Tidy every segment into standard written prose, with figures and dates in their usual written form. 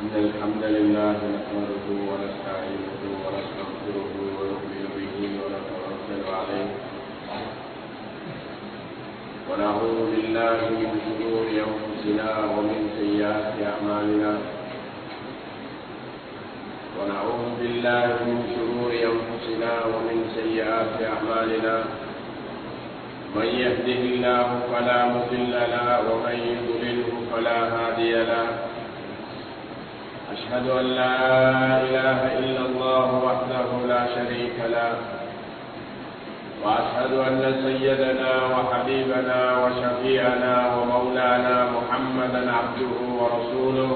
إن الحمد لله نحمده ونستعينه ونستغفره ونؤمن به ونتوكل عليه ونعوذ بالله من شرور أنفسنا ومن سيئات أعمالنا ونعوذ بالله من شرور أنفسنا ومن سيئات أعمالنا من يهده الله فلا مضل له ومن يضلله فلا هادي له أشهد أن لا إله إلا الله وحده لا شريك له وأشهد أن سيدنا وحبيبنا وشفيعنا ومولانا محمدا عبده ورسوله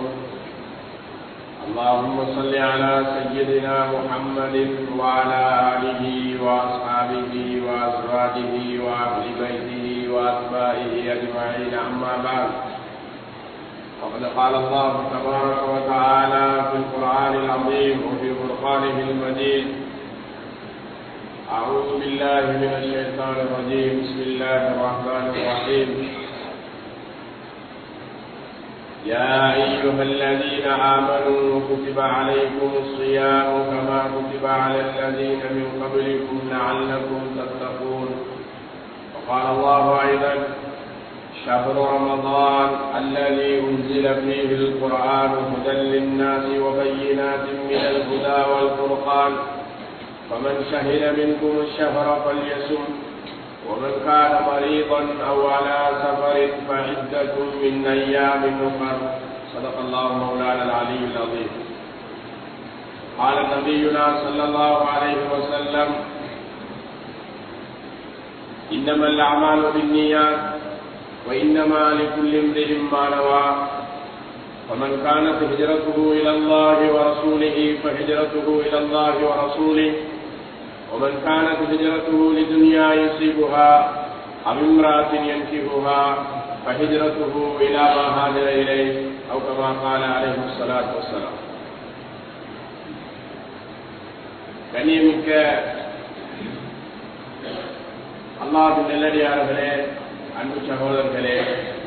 اللهم صل على سيدنا محمد وعلى آله وأصحابه وأزواجه وأهل بيته وأتباعه أجمعين أما بعد فقد قال الله تبارك وتعالى في القرآن العظيم وفي فرقانه المجيد أعوذ بالله من الشيطان الرجيم بسم الله الرحمن الرحيم يا أيها الذين آمنوا كتب عليكم الصيام كما كتب على الذين من قبلكم لعلكم تتقون وقال الله أيضا شهر رمضان الذي أنزل فيه القرآن هدى للناس وبينات من الهدى والفرقان فمن شهد منكم الشهر فليصم ومن كان مريضا أو على سفر فعدة من أيام أخر صدق الله مولانا العلي العظيم. قال نبينا صلى الله عليه وسلم إنما الأعمال بالنيات وإنما لكل امرئ ما نوى فمن كانت هجرته إلى الله ورسوله فهجرته إلى الله ورسوله ومن كانت هجرته لدنيا يصيبها أو امرأة ينكحها فهجرته إلى ما هاجر إليه أو كما قال عليه الصلاة والسلام. கண்ணியமிக்க அல்லாஹ்வின் நல்லடியார்களே, அன்பு சகோதரர்களே,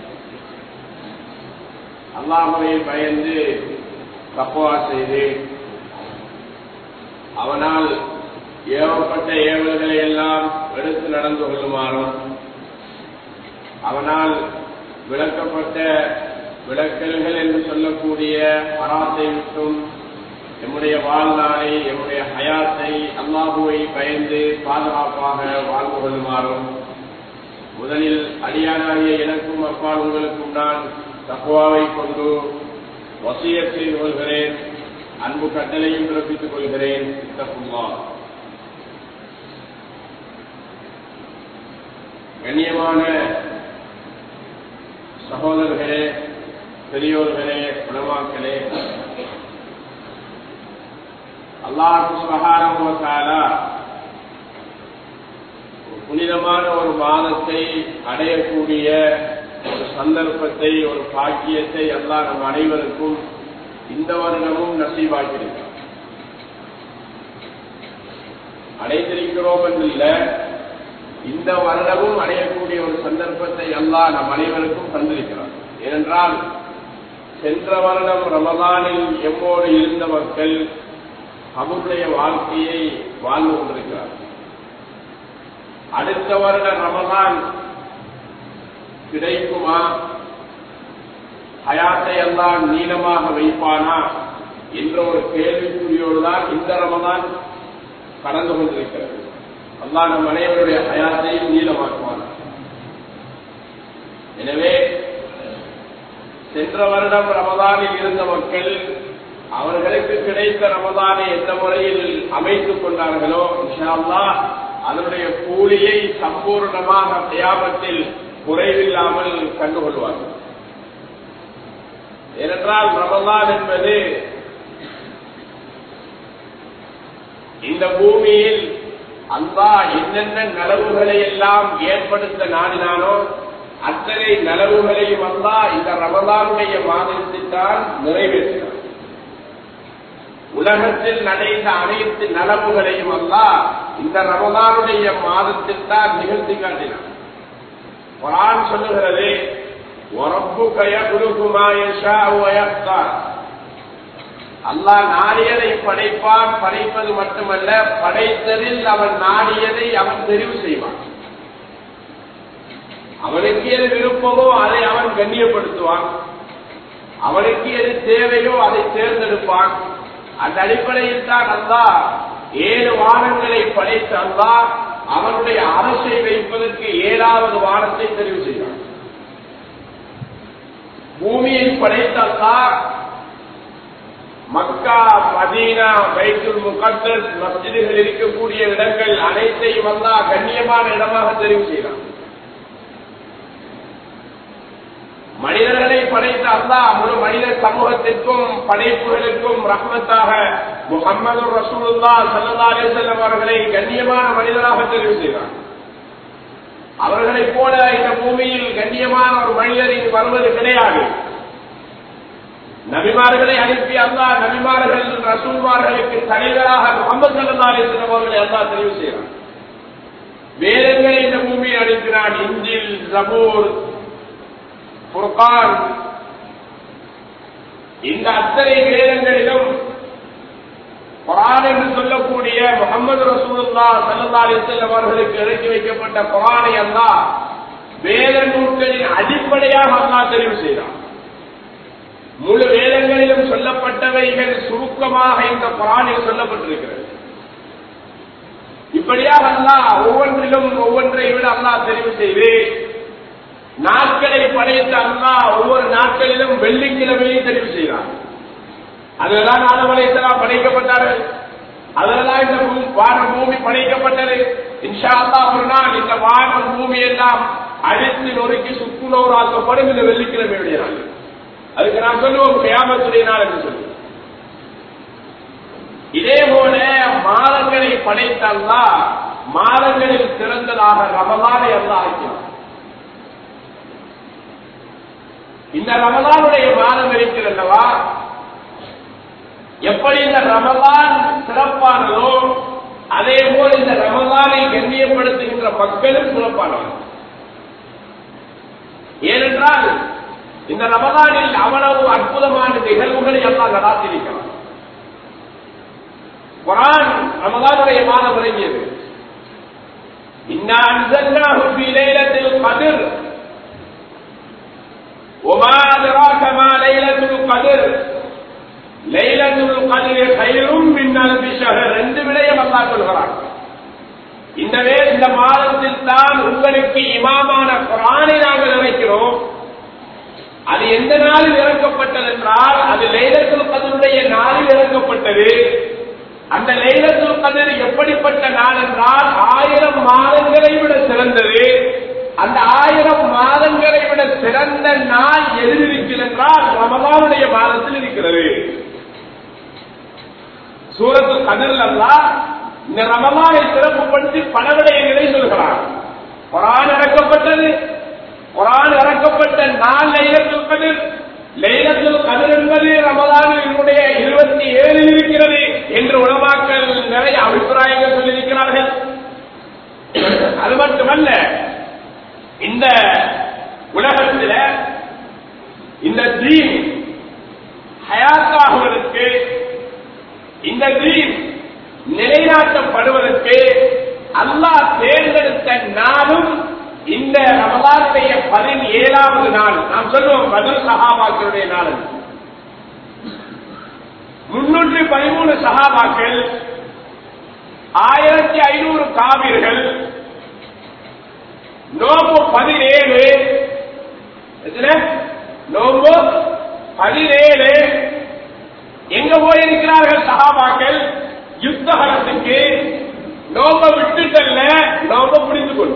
அல்லாஹ்வை பயந்து தக்வா செய்து அவனால் ஏவப்பட்ட ஏவல்களை எல்லாம் எடுத்து நடந்து கொள்ளுமாறும் அவனால் விளக்கப்பட்ட விளக்கல்கள் என்று சொல்லக்கூடிய ஹராத்தை விட்டும் எம்முடைய வாழ்நாளை எம்முடைய ஹயாத்தை அல்லாஹுவை பயந்து பாதுகாப்பாக வாழ்ந்து கொள்ளுமாறும் முதலில் அடியானாகிய எனக்கும் அப்பால் உங்களுக்கும் நான் தக்வாவை கொண்டு வசியத் செய்து கொள்கிறேன், அன்பு கட்டளையும் பிறப்பித்துக் கொள்கிறேன். இத்தகுல்லாஹ். கண்ணியமான சகோதரர்களே, பெரியோர்களே, உலமாக்களே, அல்லாஹ் சுப்ஹானஹு வ தஆலா புனிதமான ஒரு மாதத்தை அடையக்கூடிய ஒரு சந்தர்ப்பத்தை, ஒரு பாக்கியத்தை அல்லாஹ் நம் அனைவருக்கும் இந்த வருடமும் நசீபாக்கியிருக்கிறார். அடைந்திருக்கிறோம் என்றில்ல, இந்த வருடமும் அடையக்கூடிய ஒரு சந்தர்ப்பத்தை அல்லாஹ் நம் அனைவருக்கும் தந்திருக்கிறார். ஏனென்றால் சென்ற வருடம் ரமதானில் எம்மோடு இருந்த மக்கள் அவருடைய வாழ்க்கையை வாழ்ந்து கொண்டிருக்கிறார். அடுத்த வருட ரமதான் கிடைக்குமா, ஹயாத்தை எல்லாம் நீளமாக வைப்பானா என்ற ஒரு கேள்விக்குறியோடு தான் இந்த ரமதான் கடந்து கொண்டிருக்கிறது. அல்லாஹ் நம் அனைவருடைய ஹயாத்தையும் நீளமாக்குவான். எனவே சென்ற வருடம் ரமதானில் இருந்த மக்கள் அவர்களுக்கு கிடைத்த ரமதானை எந்த முறையில் அமைத்துக் கொண்டார்களோ இன்ஷா அல்லாஹ் அதனுடைய கூலியை சம்பூர்ணமாக கியாமத்தில் குறைவில்லாமல் கண்டுகொள்வார்கள். ஏனென்றால் ரமதான் என்பது இந்த பூமியில் அல்லாஹ் என்னென்ன நலவுகளை எல்லாம் ஏற்படுத்த நாடினானோ அத்தனை நலவுகளையும் அல்லாஹ் இந்த ரமதானுடைய மாதத்தில் தான் நிறைவேற்றினார். உலகத்தில் நடைந்த அனைத்து நலவுகளையும் அல்லாஹ் இந்த ரமதானுடைய மாதத்தில் தான் நிகழ்த்தி காட்டினார். குர்ஆன் சொல்லுகிறது, وَرَبُّكَ يَخْلُقُ مَا يَشَاءُ وَيَخْتَارُ அல்லாஹ் நாடியதை படைப்பான். படைப்பது மட்டுமல்ல, படைத்ததில் அவன் நாடியதை அவன் தெரிவு செய்வான். அவனுக்கு எது விருப்பமோ அதை அவன் கண்ணியப்படுத்துவான். அவனுக்கு எது தேவையோ அதை தேர்ந்தெடுப்பான். அந்த அடிப்படையில் தான் அல்லாஹ் 7 வானங்களை படைத்த அல்லாஹ் அவனுடைய அரசை வைப்பதற்கு 7வது வானத்தை தெரிவு செய்வான். பூமியை படைத்த அல்லாஹ் மக்கா, மதீனா, பைத்துல் முகத்தஸ், மஸ்ஜிதுகள் இருக்கக்கூடிய இடங்கள் அனைத்தையும் அல்லாஹ் கண்ணியமான இடமாக தெரிவு செய்தான். மனிதர்களை படைத்த அல்லாஹ் முழு மனித சமூகத்திற்கும் படைப்புகளுக்கும் ரஹ்மத்தாக முஹம்மது ரசூலுல்லாஹ் ஸல்லல்லாஹு அலைஹி வஸல்லம் அவர்களை கண்ணியமான மனிதராக தெரிவு செய்தார். அவர்களைப் போல இந்த பூமியில் கண்ணியமான ஒரு மனிதர் இங்கு வருவது கிடையாது. நபிமார்களை அனுப்பி அல்லாஹ் நபிமார்கள் ரசூல்மார்களுக்கு தலைவராக முஹம்மது ஸல்லல்லாஹு அலைஹி வஸல்லம் அவர்களை அல்லாஹ் தெரிவு செய்தார். வேதங்களை இந்த பூமியில் அனுப்பினான். இன்ஜில், ஜபூர், குர்ஆன், இந்த அத்தனை வேதங்களிலும் குர்ஆன் என்று சொல்லக்கூடிய முஹம்மது ரசூலுல்லாஹ் ஸல்லல்லாஹு அலைஹி வஸல்லம் அவர்களுக்கு இறக்கி வைக்கப்பட்ட குர்ஆனை அல்லாஹ் வேத நூல்களின் அடிப்படையாக அல்லாஹ் தெரிவு செய்தார். முழு வேதங்களிலும் சொல்லப்பட்டவைகள் சுருக்கமாக இந்த குர்ஆனில் சொல்லப்பட்டிருக்கிறது. இப்படியாக அல்லாஹ் ஒவ்வொன்றிலும் ஒவ்வொன்றை விட அல்லாஹ் தெரிவு செய்து நாட்களை படைத்த அல்லாஹ் ஒவ்வொரு நாட்களிலும் வெள்ளிக்கிழமையை தெரிவு செய்தார். அதுதான் ஆதம் அலைஹிஸ்ஸலாம் படைக்கப்பட்டார்கள். அதெல்லாம் இந்த வானம் பூமி படைக்கப்பட்டது. இன்ஷா அல்லாஹ் ஒரு நாள் இந்த வானம் பூமி எல்லாம் அழித்து நொறுக்கி சுக்குநூறாக்கப்படும் இந்த வெள்ளிக்கிழமையுடைய நாள். அதுக்கு நான் சொல்லுவோம் கியாமத்துடைய நாள் என்று சொல்லுவோம். இதே போல மாதங்களை படைத்த அல்லாஹ் மாதங்களில் சிறந்ததாக ரமலானை அல்லாஹ் ஆக்கினார். இந்த ரமலானுடைய மாதம் இருக்கிறல்லவா, எப்படி இந்த ரமலான் சிறப்பானதோ அதே போல் இந்த ரமலானை கண்ணியப்படுத்துகின்ற மக்களும் சிறப்பானவர். ஏனென்றால் இந்த ரமலானில் அவ்வளவு அற்புதமான நிகழ்வுகளை எல்லாம் நடாத்திருக்கிறார். குர்ஆன் ரமலானுடைய மாதம் இறங்கியது. இன்னா அன்ஸல்னாஹு ஃபீ லைலத்தில் கத்ர் وما أدراك ما ليلة القدر ليلة القدر خير من ألف شهر. 2 விடயம் அல்லாஹ் சொல்கிறார். இந்த மாதத்தில் தான் உங்களுக்கு இமாமான குர்ஆனை நாங்கள் இறக்கிறோம். அது எந்த நாளில் இறக்கப்பட்டது என்றால் அது லைலத்துல் கத்ருடைய நாளில் இறக்கப்பட்டது. அந்த லைலத்துல் கத்ர் எப்படிப்பட்ட நாள் என்றால் 1000 மாதங்களை விட சிறந்தது. அந்த 1000 மாதங்களை விட சிறந்த நாள் எதில் இருக்கிறது என்றால் ரமலானுடைய மாதத்தில் இருக்கிறது. சூரத்துல் கத்ர் அல்லாஹ் இந்த ரமலானை சிறப்புப்படுத்தி பல விடயங்களை சொல்கிறார். குர்ஆன் இறக்கப்பட்டது. குர்ஆன் இறக்கப்பட்ட நாள் லைலத்துல் கத்ர். லைலத்துல் கத்ர் என்பது ரமலானுடைய 27 இருக்கிறது என்று உலமாக்கள் நிறைய அபிப்பிராயங்கள் சொல்லியிருக்கிறார்கள். அது மட்டுமல்ல, இந்த உலகத்தில் இந்த தீன் ஹயாத்தாகுவதற்கு, இந்த தீன் நிலைநாட்டப்படுவதற்கு அல்லாஹ் தேர்ந்தெடுத்த நாளும் இந்த ரமலானுடைய 17வது நாள். நாம் சொல்லுவோம் பத்ர் சஹாபாக்களுடைய நாள். 313 சஹாபாக்கள், 1500 காபிர்கள், நோம்பு 17, நோம்பு 17 எங்க போயிருக்கிறார்கள் சஹாபாக்கள்? யுத்த காலத்துக்கு. நோம்ப விட்டுட்டல்ல, நோம்ப புரிந்து கொண்டு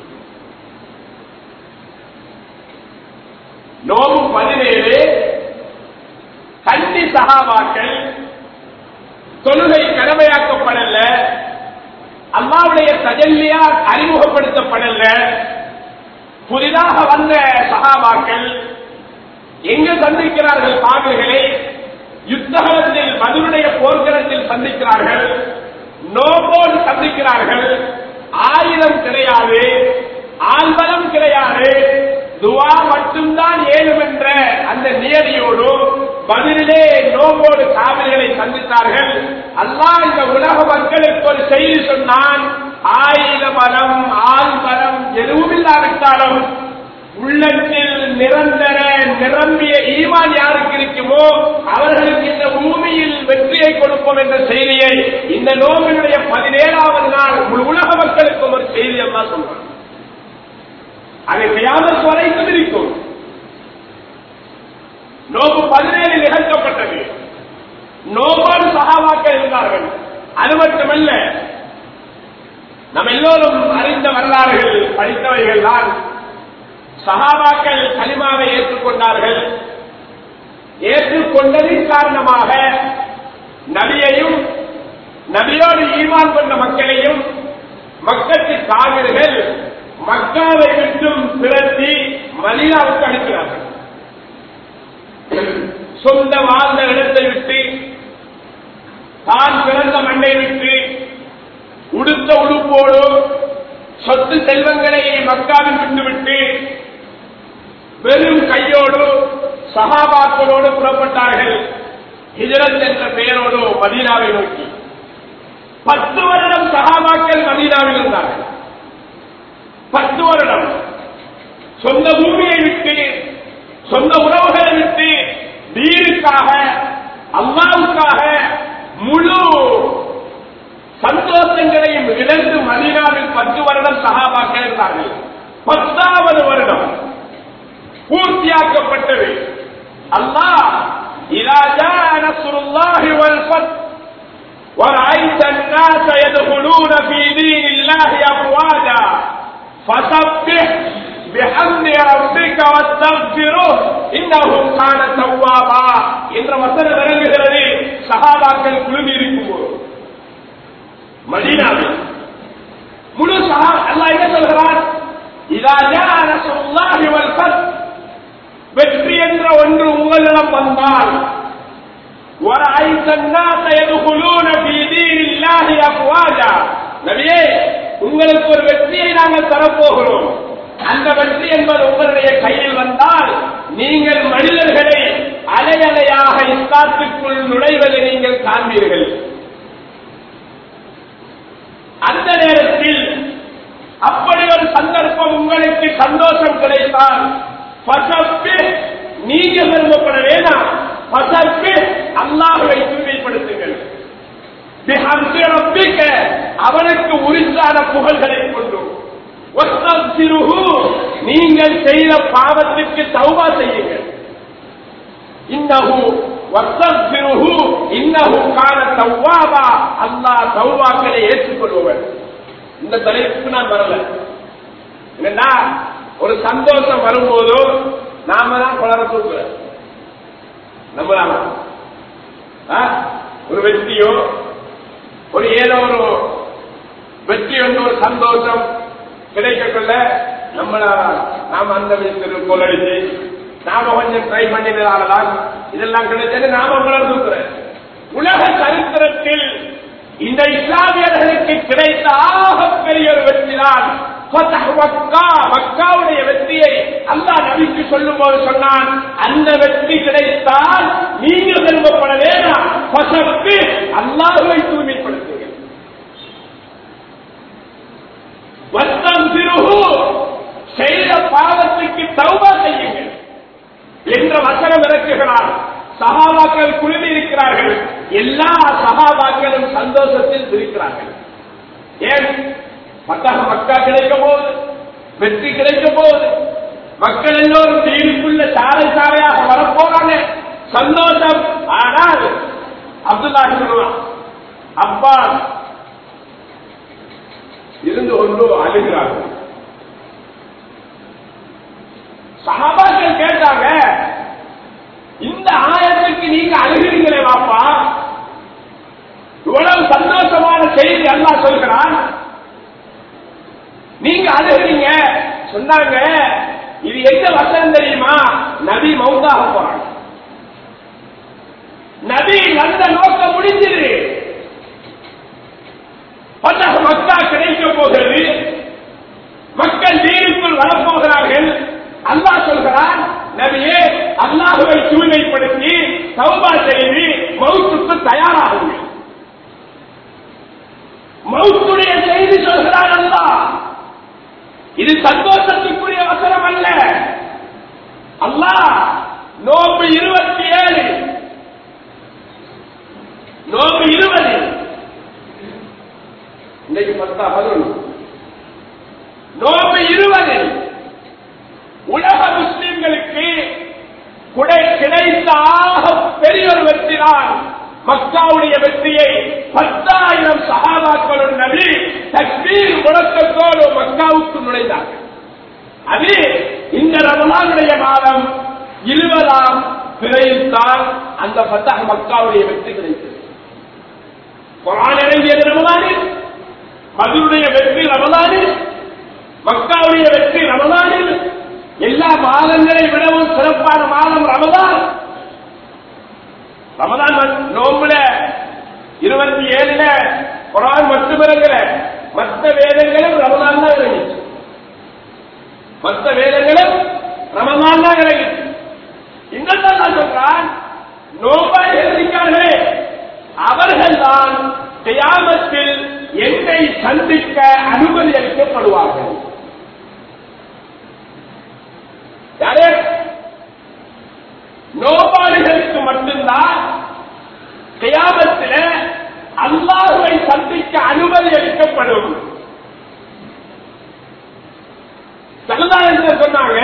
நோம்பு 17 கண்டி சஹாபாக்கள். தொழுகை கடமையாக்கப்படல, அல்லாஹ்வுடைய தஜல்லியா அறிமுகப்படுத்தப்படல. புதிதாக வந்த சஹாபாக்கள் எங்க சந்திக்கிறார்கள்? காவிர்களை யுத்தகலத்தில் பத்ருடைய போர்க்களத்தில் சந்திக்கிறார்கள். நோம்போடு சந்திக்கிறார்கள். ஆயுதம் கிடையாது, ஆள்பலம் கிடையாது, துவா மட்டும்தான் ஏழும் என்ற அந்த நியதியோடு பதிலே நோம்போடு காவிரிகளை சந்தித்தார்கள். அல்லாஹ் இந்த உலக மக்களுக்கு ஒரு செய்தி சொன்னான், ஆயுத பலம் ஆள் பலம் எதுவும் இல்லாவிட்டாலும் உள்ளத்தில் நிரந்தர நிரம்பிய ஈமான் யாருக்கு இருக்குமோ அவர்களுக்கு இந்த பூமியில் வெற்றியை கொடுப்போம் என்ற செய்தியை இந்த நோம்பினுடைய 17வது நாள் உலக மக்களுக்கும் ஒரு செய்தி அல்லாஹ் சொல்றான். அதை கியாமத் வரைக்கும் இருக்கும். நோம்பு 17 நிகழ்த்தப்பட்டது. நோம்போடு சஹாபாக்கள் இருந்தார்கள். அது மட்டுமல்ல, நம்ம எல்லோரும் அறிந்த வரலாறுகள் படித்தவைகள் தான். சஹாபாக்கள் கலிமாவை ஏற்றுக்கொண்டார்கள். ஏற்றுக்கொண்டதின் காரணமாக நபியையும் நபியோடு ஈமான் கொண்ட மக்களையும் மக்களுக்கு காவிர்கள் மக்காவை விட்டும் திரட்டி மதீனாவுக்கு அனுப்பினார்கள். சொந்த வாழ்ந்த இடத்தை விட்டு, தான் பிறந்த மண்ணை விட்டு, உடுத்த உடுப்போடு சொத்து செல்வங்களை மக்காவில் விட்டுவிட்டு வெறும் கையோடு சஹாபாக்களோடு புறப்பட்டார்கள். ஹிஜ்ரத் என்ற பெயரோடு மதீனாவை நோக்கி 10 வருடம் சஹாபாக்கள் மதீனாவில் இருந்தார்கள். 10 வருடம் சொந்த பூமியை விட்டு, சொந்த உறவுகளை விட்டு, தீனுக்காக அல்லாஹ்வுக்காக முழு சந்தோஷங்களையும் இழந்து மதீனாவில் 10 வருடம் சஹாபாக்கள் இருந்தார்கள். 10வது வருடம் பூர்த்தியாக்கப்பட்டது. அல்லாஹ் இதா ஜாஅ நஸ்ருல்லாஹி வல் ஃபத் வரைத الناس يدخلون في دين الله افواجا فسبح بحمد ربك واستغفره انه كان توابا என்ற வசனம் இறங்குகிறது. சஹாபாக்கள் குழுமி இருக்கும்போது மதீனாவில் முழு அல்லாஹ் என்ன சொல்கிறார்? இதா ஜாஅ நஸ்ருல்லாஹி வல் ஃபத், வெற்றி என்ற ஒன்று உங்களிடம் வந்தால், வரைத الناس يدخلون في دين الله افواجا, நபியே உங்களுக்கு ஒரு வெற்றியை நாங்கள் தரப்போகிறோம். அந்த வெற்றி என்பது உங்களுடைய கையில் வந்தால் நீங்கள் மனிதர்களை அலையலையாக இஸ்லாத்துக்குள் நுழைவதை நீங்கள் காண்பீர்கள். அந்த நேரத்தில் அப்படி ஒரு சந்தர்ப்பம் உங்களுக்கு சந்தோஷம் கிடைத்தால் நீங்க விரும்பப்பட வேண்டாம், அல்லாஹ்வை தூய்மைப்படுத்துங்கள். அவனுக்கு உரித்தான புகழ்களை கொண்டு நீங்கள் செய்த பாவத்திற்கு தௌபா செய்யுங்கள். அல்லாஹ் தௌபாக்களை ஏற்றுக்கொள்பவன். இந்த தலைப்புக்கு நான் வரல. என்னன்னா, ஒரு சந்தோஷம் வரும்போதோ நாம தான் குளர தூக்குறோம். நம்பலாமா? ஒரு வெற்றியோ ஒரு ஏதோ ஒரு வெற்றி வந்து ஒரு சந்தோஷம் கிடைக்கக்குள்ள நாம அந்த விஷயத்தில் கொள்ளடிச்சு நாம கொஞ்சம் ட்ரை பண்ணினால்தான் இதெல்லாம் கிடைச்சது நாம குளர தூக்குறோம். உலக சரித்திரத்தில் இந்த இஸ்லாமியர்களுக்கு கிடைத்த ஆகப்பெரிய ஒரு வெற்றிதான் மக்காவுடைய வெற்றியை அல்லாஹ் நபிக்கு சொல்லும் போது சொன்னான், அந்த வெற்றி கிடைத்தால் நீங்கள் விரும்பப்பட வேண்டாம், அல்லாஹ்வை தூய்மைப்படுத்துங்கள். செய்த பாவத்துக்கு தௌபா செய்யுங்கள் என்ற வசனம் இறக்குகிறார். சஹாபாக்கள் குழுமி இருக்கிறார்கள். எல்லா சஹாபாக்களும் சந்தோஷத்தில் இருக்கிறார்கள். ஏன்? மக்கா கிடைக்கும் போது, வெற்றி கிடைக்கும் போது, மக்கள் எல்லோரும் தீனுக்குள்ள சாலை சாலையாக வரப்போறாங்க, சந்தோஷம். ஆனால் அப்துல்லாஹ் சொல்லுவான், அப்பா இருந்து கொண்டு அழுகிறார்கள். சஹாபாக்கள் கேட்டாங்க, இந்த ஆயத்துக்கு நீங்க அழுகிறீங்களே வாப்பா, இவ்வளவு சந்தோஷமான செய்தி அல்லாஹ் சொல்கிறான், நீங்க அழுகிறீங்க. சொன்னாங்க, இது எந்த வசனம் தெரியுமா? நபி மௌத்தாக போறாங்க. நபி வந்த நோக்கம் முடிஞ்சது. மக்கா கிடைக்க போகிறது, மக்கள் தீனுக்குள் வரப்போகிறார்கள். அல்லாஹ் சொல்கிறான், நபியே அல்லாஹ்வை தூய்மைப்படுத்தி தயாராகுங்கள். மௌத்துடைய செய்தி சொல்கிறான் அல்லாஹ். இது சந்தோஷத்துக்குரிய வசனம் அல்ல. அல்லாஹ் நோம்பு 27, நோம்பு 20, இன்னைக்கு 10 நோம்பு 20 உலக முஸ்லிம்களுக்கு கிடைத்த பெரிய ஒரு வெற்றி தான் மக்காவுடைய வெற்றியை 10,000 சஹாபாக்களுடன் நபி தக்பீர் முழக்கத்தோடு மக்காவுக்கு நுழைந்தார்கள். அது இந்த ரமலானுடைய மாதம் 20ஆம் பிறையில் தான் அந்த ஃபத்ஹ் மக்காவுடைய வெற்றி கிடைத்தது. குர்ஆன் இறங்கியது ரமலானில், பத்ருடைய வெற்றி ரமலானில், மக்காவுடைய வெற்றி ரமலானில். எல்லா மாதங்களை விடவும் சிறப்பான மாதம் ரமலான். ரமலான் நோம்புல 27ல குர்ஆன் மட்டும் இறங்கல, மற்ற வேதங்களும் ரமலான் தான் இறங்கிச்சு. மற்ற வேதங்களும் ரமலான் தான் இறங்கிச்சு. இன்னும் நான் சொல்றான், நோம்பாய் எழுதிக்கார்களே அவர்கள் தான் கியாமத்தில் என்னை சந்திக்க அனுமதி அளிக்கப்படுவார்கள். யாரே? நோபாளிகளுக்கு மட்டும்தான் கியாமத்தில் அல்லாஹ்வை சந்திக்க அனுமதி அளிக்கப்படும். சல்லல்லாஹு சொன்னாங்க,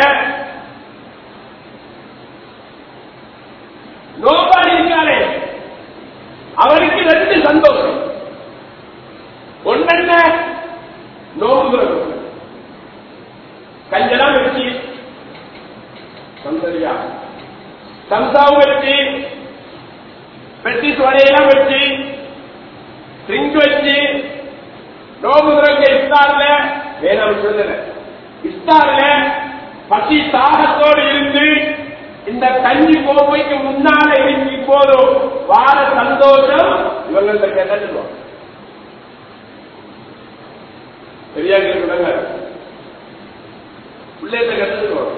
நோபாளி இருக்காரே அவருக்கு 2 சந்தோஷம். ஒன்னென்ன? நோம்பு கஞ்சலாம் வச்சு சந்தரியா சம்சாவும் வச்சு பெட்டி சோடையெல்லாம் வச்சு ட்ரிங்க் வச்சு நோம்பு திறங்க இஃப்தார்ல வேணாம் சொல்லல, இஃப்தார்ல பசி தாகத்தோடு இருந்து இந்த கஞ்சி கோப்பைக்கு முன்னால இருக்கு போதும் வார சந்தோஷம் இவங்க கேட்டா சொல்லுவாங்க. பெரியார்கள் விடுங்க, பிள்ளைகளை கற்றுக்குவாங்க.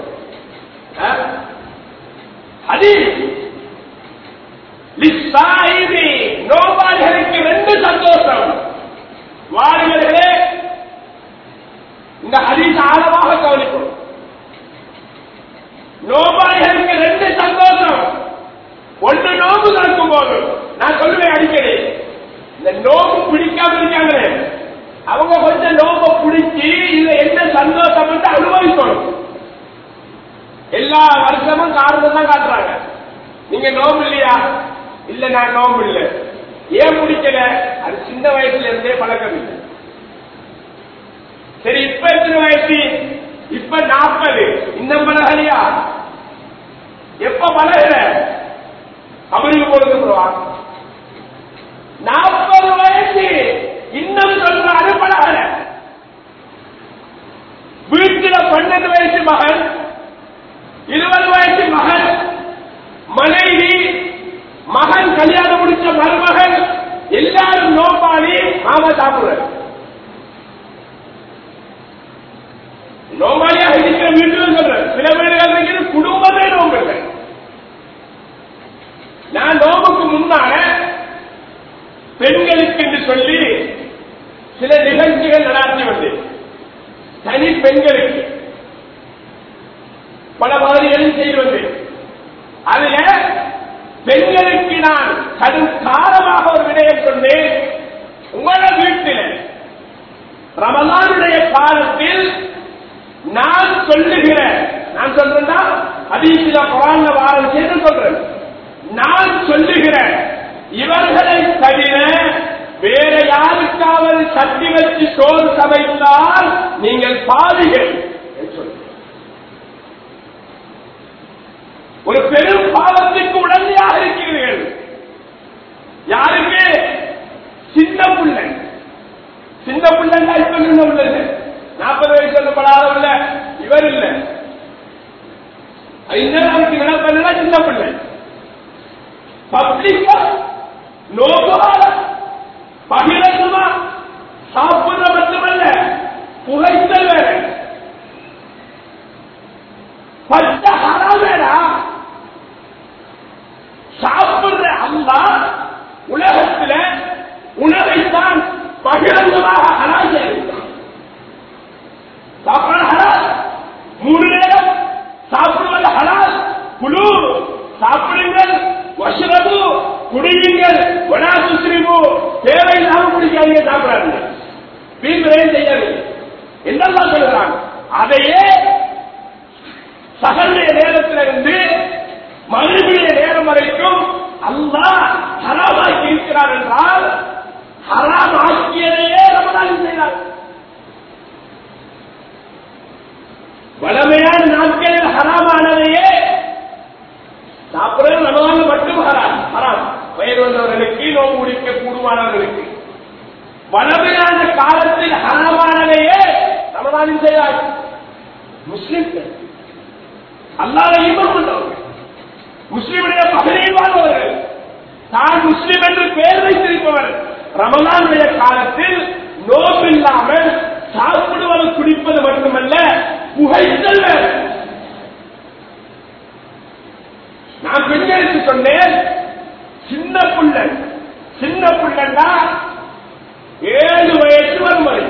நோபாளிகளுக்கு 2 சந்தோஷம். வாலிபர்களே இந்த ஹதீஸ் ஆழமாக கவனிக்கும். நோபாளிகளுக்கு 2 சந்தோஷம். ஒன்று நோம்பு நடக்கும் போது நான் சொல்லுவேன் அடிக்கடி, இந்த நோம்பு பிடிக்காம இருக்காங்களே அவங்க கொஞ்சம் நோம்பை பிடிச்சி இதுல என்ன சந்தோஷம் என்று அனுபவிக்கணும். எல்லா வருஷமும் காரணம் தான் காட்டுறாங்க. நீங்க நோம்பு இல்லையா? இல்ல நான் நோம்பு இல்லை. ஏன் பிடிக்கல? அது சின்ன வயசுல இருந்தே பழக்கம் இல்லை. சரி, இப்ப எத்தனை வயசு? இப்ப 40. இன்னும் பழகலையா? எப்ப பழகுற? அவருக்கு கொடுத்துருவா. 40 வயசு இன்னும் சொல்றாரு பழகல. வீட்டுல 12 வயசு மகன், 20 வயசு மகன், மனைவி, மகன் கல்யாணம் முடிச்ச மருமகன் எல்லாரும் நோம்பாளி. மாமா சாப்பிடுற நோம்பாளியாக இருக்கிற வீட்டில் சொல்ற சில வீடுகள் குடும்பமே நோம்பு இல்லை. நான் நோம்புக்கு முன்னால பெண்களுக்கு என்று சொல்லி சில நிகழ்ச்சிகள் நடாத்தி வந்தேன். தனி பெண்களுக்கு பல பகுதிகளில் செய்து வந்தேன். அதுல பெண்களுக்கு நான் கடும் காரமாக ஒரு விடயம் சொன்னேன். உங்களோட வீட்டில் ரமலானுடைய காலத்தில் நான் சொல்லுகிற, நான் சொல்றேன்னா ஹதீஸ்ல குர்ஆன்ல வாரம் செய்து சொல்றேன், நான் சொல்லுகிற இவர்களை தவிர வேற யாருக்காவது சட்டி வச்சு சோறு சமைத்தால் நீங்கள் பாவிகள். ஒரு பெரும் பாவத்துக்கு உடனடியாக இருக்கிறீர்கள். யாருக்கு? சின்ன பிள்ளை. சின்ன பிள்ளைங்க இப்ப நின்று உள்ளது 40 வயசு சொல்லப்படாத உள்ள இவர் இல்லை. அவருக்கு விளப்பா சின்ன பிள்ளை. பப்ளிக்கா நோக்கால பகிரங்கமா சாப்பிடுற மட்டுமல்ல, புகைத்தல் வேற, பச்சை ஹராம் வேற. சாப்பிடுற அல்லாஹ் உலகத்துல உணவைத்தான் பகிரங்கமாக ஹலால் செய்திருக்கிறான். சாப்பிட ஹலால், 3 நேரம் சாப்பிடுவது ஹலால். குழு சாப்பிடுங்கள், வஷ்ரபு குடியுங்கள், வலா துஸ்ரிபு தேவையில்லாம குடிக்காதீங்க, சாப்பிடாதீங்க, வீண்விரயம் செய்யாதீங்க என்றெல்லாம் சொல்லுறாங்க. அதையே சகலுடைய நேரத்திலிருந்து மறுபடிய நேரம் வரைக்கும் அல்லாஹ் ஹராமாக்கி இருக்கிறார் என்றால் ஹராம் ஆக்கியதையே ரமலான் செய்தார். வளமையான நாட்களில் ஹராமானதையே சாப்பிடுறது ரமலான் மட்டும் ஹராம். வயது வந்தவர்களுக்கு, நோம்பு முடிக்க கூடுமானவர்களுக்கு. வளமையான காலத்தில் ஹராமானதையே ரமலானில் செய்தார். முஸ்லிம்கள் அல்லாஹ்வை ஈமான் கொண்டவர்கள், முஸ்லிமுடைய பகுதியில் வாழ்பவர்கள், தான் முஸ்லிம் என்று பெயர் வைத்திருப்பவர் ரமலானுடைய காலத்தில் நோம்பு இல்லாமல் சாப்பிடுவது குடிப்பது மட்டுமல்ல, புகைத்தல். நான் பெண்களுக்கு சொன்னேன், சின்ன புள்ளன்னா 7 வயசு வரும் வரை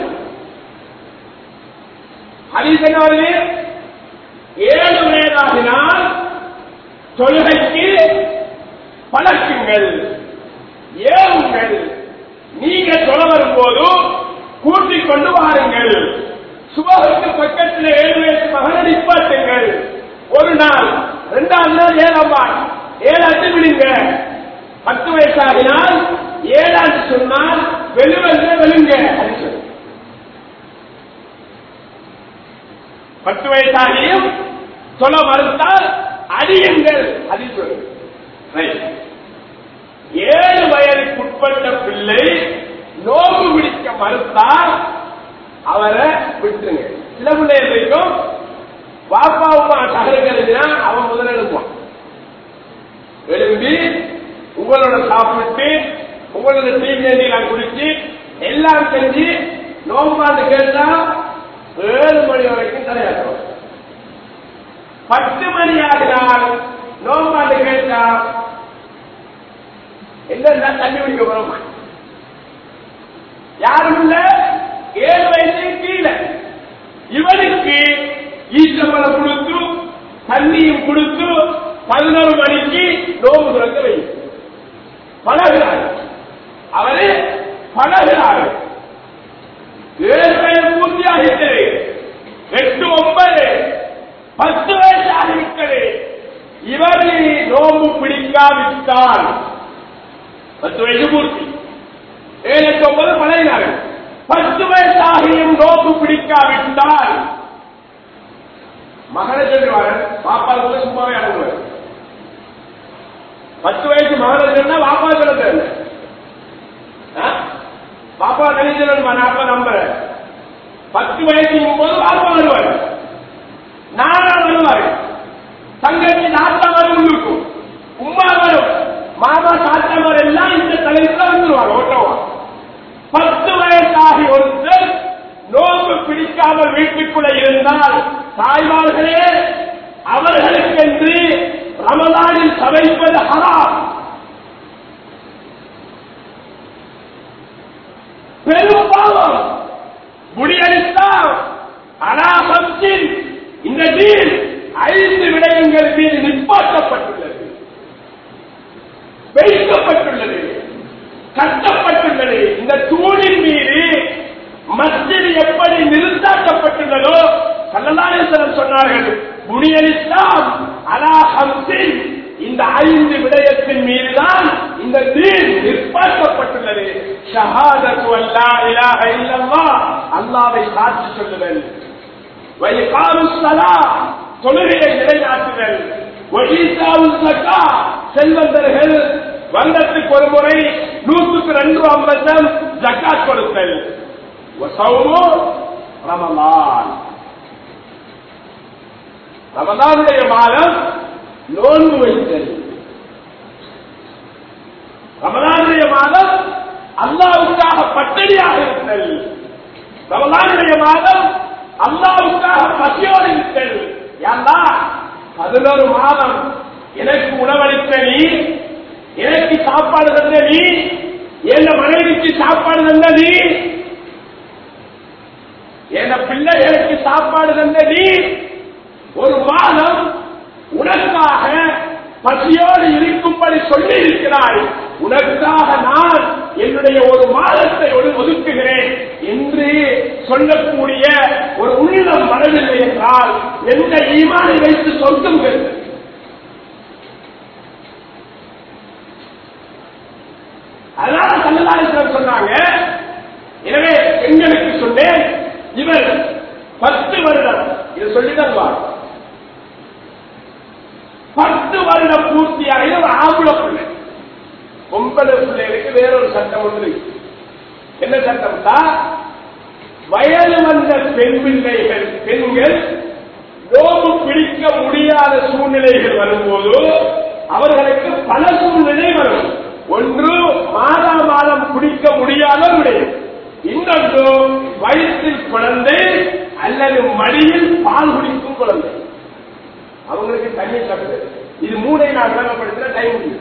ஹதீஸிலே 7 வயதாகினால் தொழுகைக்கு பழக்குங்கள், ஏவுங்கள். நீங்க சொல்ல வரும்போது கூட்டிக் கொண்டு வாருங்கள். சுபகுக்கு பக்கத்தில் 7 வயசு மகனை நிப்பாட்டுங்கள். ஒரு நாள், 2ஆம் நாள், 7ஆம் நாள், 7 விடுங்க. 10 வயசாகினால் 7 சொன்னால் வெளுங்க. 10 வயசாகியும் சொல்ல மறுத்தால் அடியுங்கள். அது 7 வயதுக்குட்பட்ட பிள்ளை நோம்பு பிடிக்க மறுத்தால் அவரை விட்டுருங்க. சில பிள்ளைகளுக்கும் பாப்பாவுமா தகவல்கள் அவன் முதல் எழுப்புவான். எழும்பி உங்களோட சாப்பிட்டு உங்களோட தீர்ந்தெல்லாம் குடிச்சு எல்லாம் செஞ்சு நோம்பாண்டு கேட்டா 7 மணி வரைக்கும் தலையாடுவான். 10 மணி ஆகினால் நோம்பாண்டு கேட்டா என்ன தண்ணி குடிக்க போறோம். யாரும் இல்ல, 7 வயசுக்கு கீழே. இவனுக்கு ஈச்சம்பளம் கொடுத்து தண்ணியும் கொடுத்து 11 மணிக்கு நோம்பு துறக்க வைக்கும். பழகிறார், அவரு பழகிறார். 7 வயது பூர்த்தியாகிட்டது, 8, 9, 10 வயசு ஆகிவிட்டது. இவரை நோம்பு பிடிக்காவிட்டால் 10 வயசு பூர்த்தி, 7, 8, 9 பழகினார்கள். 10 வயசாகியும் நோம்பு பிடிக்காவிட்டால் மகனை சொல்லுவாங்க, பாப்பா கூட சும்மாவே அனுப்புவார். 10 வயசு மகனை சொன்னா பாப்பா சொல்ல தெரியல, பாப்பா நினைச்சல் அப்ப நம்புறேன். 10 வயசுக்கும் போது பாப்பா வருவார், நானா வருவாரு, தங்கச்சி தாத்தா வரும், உள்ளுக்கும் உமா வரும், மாமா தாத்தா வரும், எல்லாம் இந்த தலைவர்கள் வந்துருவாங்க ஓட்டவா. 10 வயசாகி ஒருத்தர் நோம்பு பிடிக்காமல் வீட்டுக்குள்ள இருந்தால் தாய்மார்களே, அவர்களுக்கென்று ரமலானில் சமைப்பது ஹராம், பெரும் பாவம். முடியடித்தால் அனாசத்தின் இந்த நீர் 5 விடயங்கள் மீது நிப்பாட்டப்பட்டுள்ளது, வைக்கப்பட்டுள்ளது, கட்டப்பட்டுள்ளது. இந்த தூணின் மீது மஸ்ஜித் எப்படி நிறுத்தாக்கப்பட்டுள்ளதோ ஸல்லல்லாஹு அலைஹி வஸல்லம் சொன்னார்கள், புனியலிஸ்லாம் அலா ஹம்ஸின், இந்த 5 விடயத்தின் மீதுதான் இந்த தீன் நிற்பாட்டப்பட்டுள்ளது. ஷஹாதத்து அல்லா இலாஹ இல்லல்லாஹ், அல்லாஹ்வை சாட்சி சொல்லுதல், வ இகாமுஸ் ஸலாத், தொழுகையை நிலைநாட்டுதல், வ ஈதாஉஸ் ஸகாத், செல்வந்தர்கள் வருடத்துக்கு ஒரு முறை 100க்கு 2 அம்பதம் ஜகாத் கொடுத்தல், வ ஸௌமு ரமலான், ரமலானுடைய மாதம் நோன்பு வைத்தல், ரமலானுடைய மாதம் அல்லாஹ்வுக்காக பட்டினியாக இருத்தல், ரமலானுடைய மாதம் அல்லாஹ்வுக்காக பசியோடு இருத்தல். யா அல்லாஹ், 11 மாதம் எனக்கு உணவளித்த நீ எனக்கு சாப்பாடு தந்த நீ, என் மனைவிக்கு சாப்பாடு தந்த நீ, என் பிள்ளை எனக்கு சாப்பாடு தந்த நீ, ஒரு மாதம் உனக்காக பசியோடு இருக்கும்படி சொல்லி இருக்கிறாய். உனக்காக நான் என்னுடைய ஒரு மாதத்தை ஒதுக்குகிறேன் என்று சொல்லக்கூடிய ஒரு உள்ளம் வரவில்லை என்றால் எந்த ஈமானை வைத்து சொல்லுங்கள். அதனால ஸல்லல்லாஹு அலைஹி வஸல்லம் சொன்னாங்க. எனவே எங்களுக்கு சொன்னேன், இவர் 10 வருடம் இதை சொல்லிதான் 10 வருடம் பூர்த்தியாக ஒரு ஆம்பளை பிள்ளை. பொம்பளை பிள்ளைகளுக்கு வேறொரு சட்டம் ஒன்று. என்ன சட்டம் தான்? வயது வந்த பெண் பிள்ளைகள் பெண்கள் நோம்பு பிடிக்க முடியாத சூழ்நிலைகள் வரும்போது அவர்களுக்கு பல சூழ்நிலை வரும். ஒன்று மாதம் பிடிக்க முடியாத விடயம், இன்னொன்று வயிற்றில் குழந்தை அல்லது மடியில் பால் குடிக்கும் குழந்தை. அவங்களுக்கு தண்ணி சாப்பிடு. இது 3 நான் விளங்கப்படுத்தின டைம் முடியும்.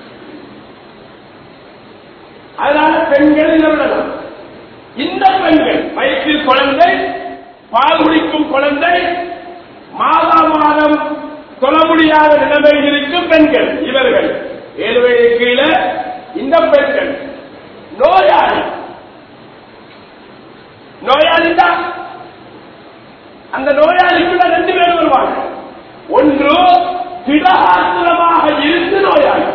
அதனால பெண்கள் விடலாம். இந்த பெண்கள் வயிற்றில் குழந்தை, பால் குடிக்கும் குழந்தை, மாதம் சொல்ல முடியாத நிலைமையில் இருக்கும் பெண்கள், இவர்கள் 7 வயது கீழே. இந்த பெண்கள் நோயாளி தான். அந்த நோயாளிக்குள்ள 2 பேர் வருவாங்க. ஒன்று திடகாத்திரமாக இருந்து நோயாளி,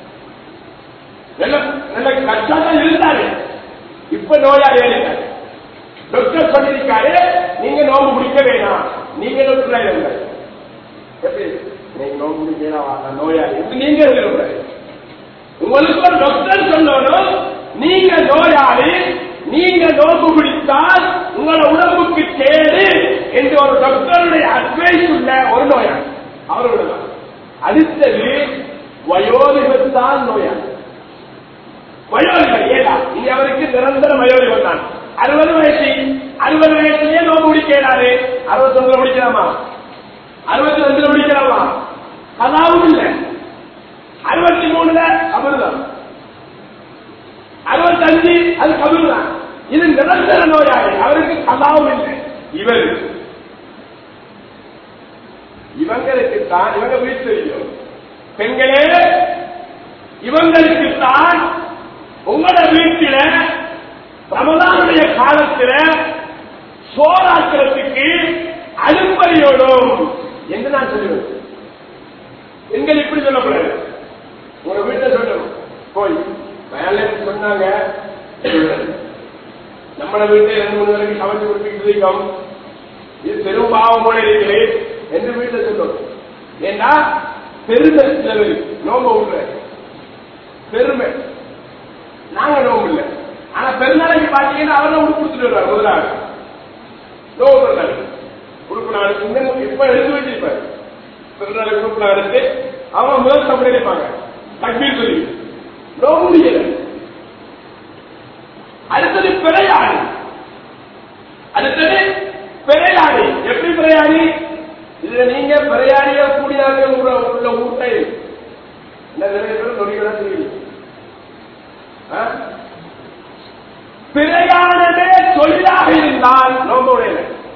நல்ல கஷ்டம் இருந்தாரு, இப்ப நோயாளி ஆகிட்டாரு. டாக்டர் சொல்லியிருக்காரு, நீங்க நோம்பு குடிக்க வேணாம், நீங்க எப்படி நீங்க நோம்பு குடிக்கலாம் நோயாளி நீங்க உங்களுக்கு ஒரு டாக்டர் சொல்லணும், நீங்க நோயாளி, நீங்க நோம்பு குடித்தால் உங்களோட உடம்புக்கு கேடு என்று ஒரு டாக்டருடைய அட்வைஸ் உள்ள ஒரு நோயாளி அவரோட. அடுத்தது வயோதிகத்தான் நோயாளி. வயோதிகம் ஏதா இனி அவருக்கு நிரந்தர வயோதிகம் தான். 60 வயசுலயே நோம்பு குடிக்கிறாரு. 61 முடிக்கலாமா, 62 முடிக்கலாமா, அதாவும் இல்லை. 63 கபருதான், 65 அது கபருதான். இது நிரந்தர நோயாளி, அவருக்கு கதாவும் இல்லை. இவங்களுக்குத்தான் இவங்க வீட்டு தெரியும். பெண்களே, இவங்களுக்குத்தான் உங்களோட வீட்டில ரமதானுடைய காலத்தில் சோறாக்கிறதுக்கு அனுமதியோடும் என்று நான் சொல்லுவேன். பெண்கள் இப்படி சொல்லக்கூடாது. உங்க வீட்டை சொல்லணும், போய் மேலே சொன்னாங்க நம்ம வீட்டை 2-3 வரைக்கும் சமைச்சு கொடுத்துட்டு இருக்கோம், இது பெரும் பாவம் போல இருக்கிறேன் என்று வீட்டை சொல்லணும். ஏன்னா பெருமை நோம்ப விடுற பெருமை. நாங்க நோம்பு இல்லை, ஆனா பெருநாளைக்கு பாத்தீங்கன்னா அவரை கொடுத்துட்டு வருவார். முதலாக நோம்பு உறுப்பினர் அடுத்து இப்ப எடுத்து வச்சிருப்பாரு. பெருநாளைக்கு உறுப்பினர் அடுத்து அவங்க முதல் சம்பளம் இருப்பாங்க, தக்பீர் சொல்லி நோம்பு முடியல. அடுத்தது பிறையாடி. எப்படி பிறையாடி? இதுல நீங்க பிறையாடிய கூடியாக உள்ள ஊட்டை நொடிகளாக தெரியும். பிறையானதே தொழிலாக இருந்தால் நோம்புடைய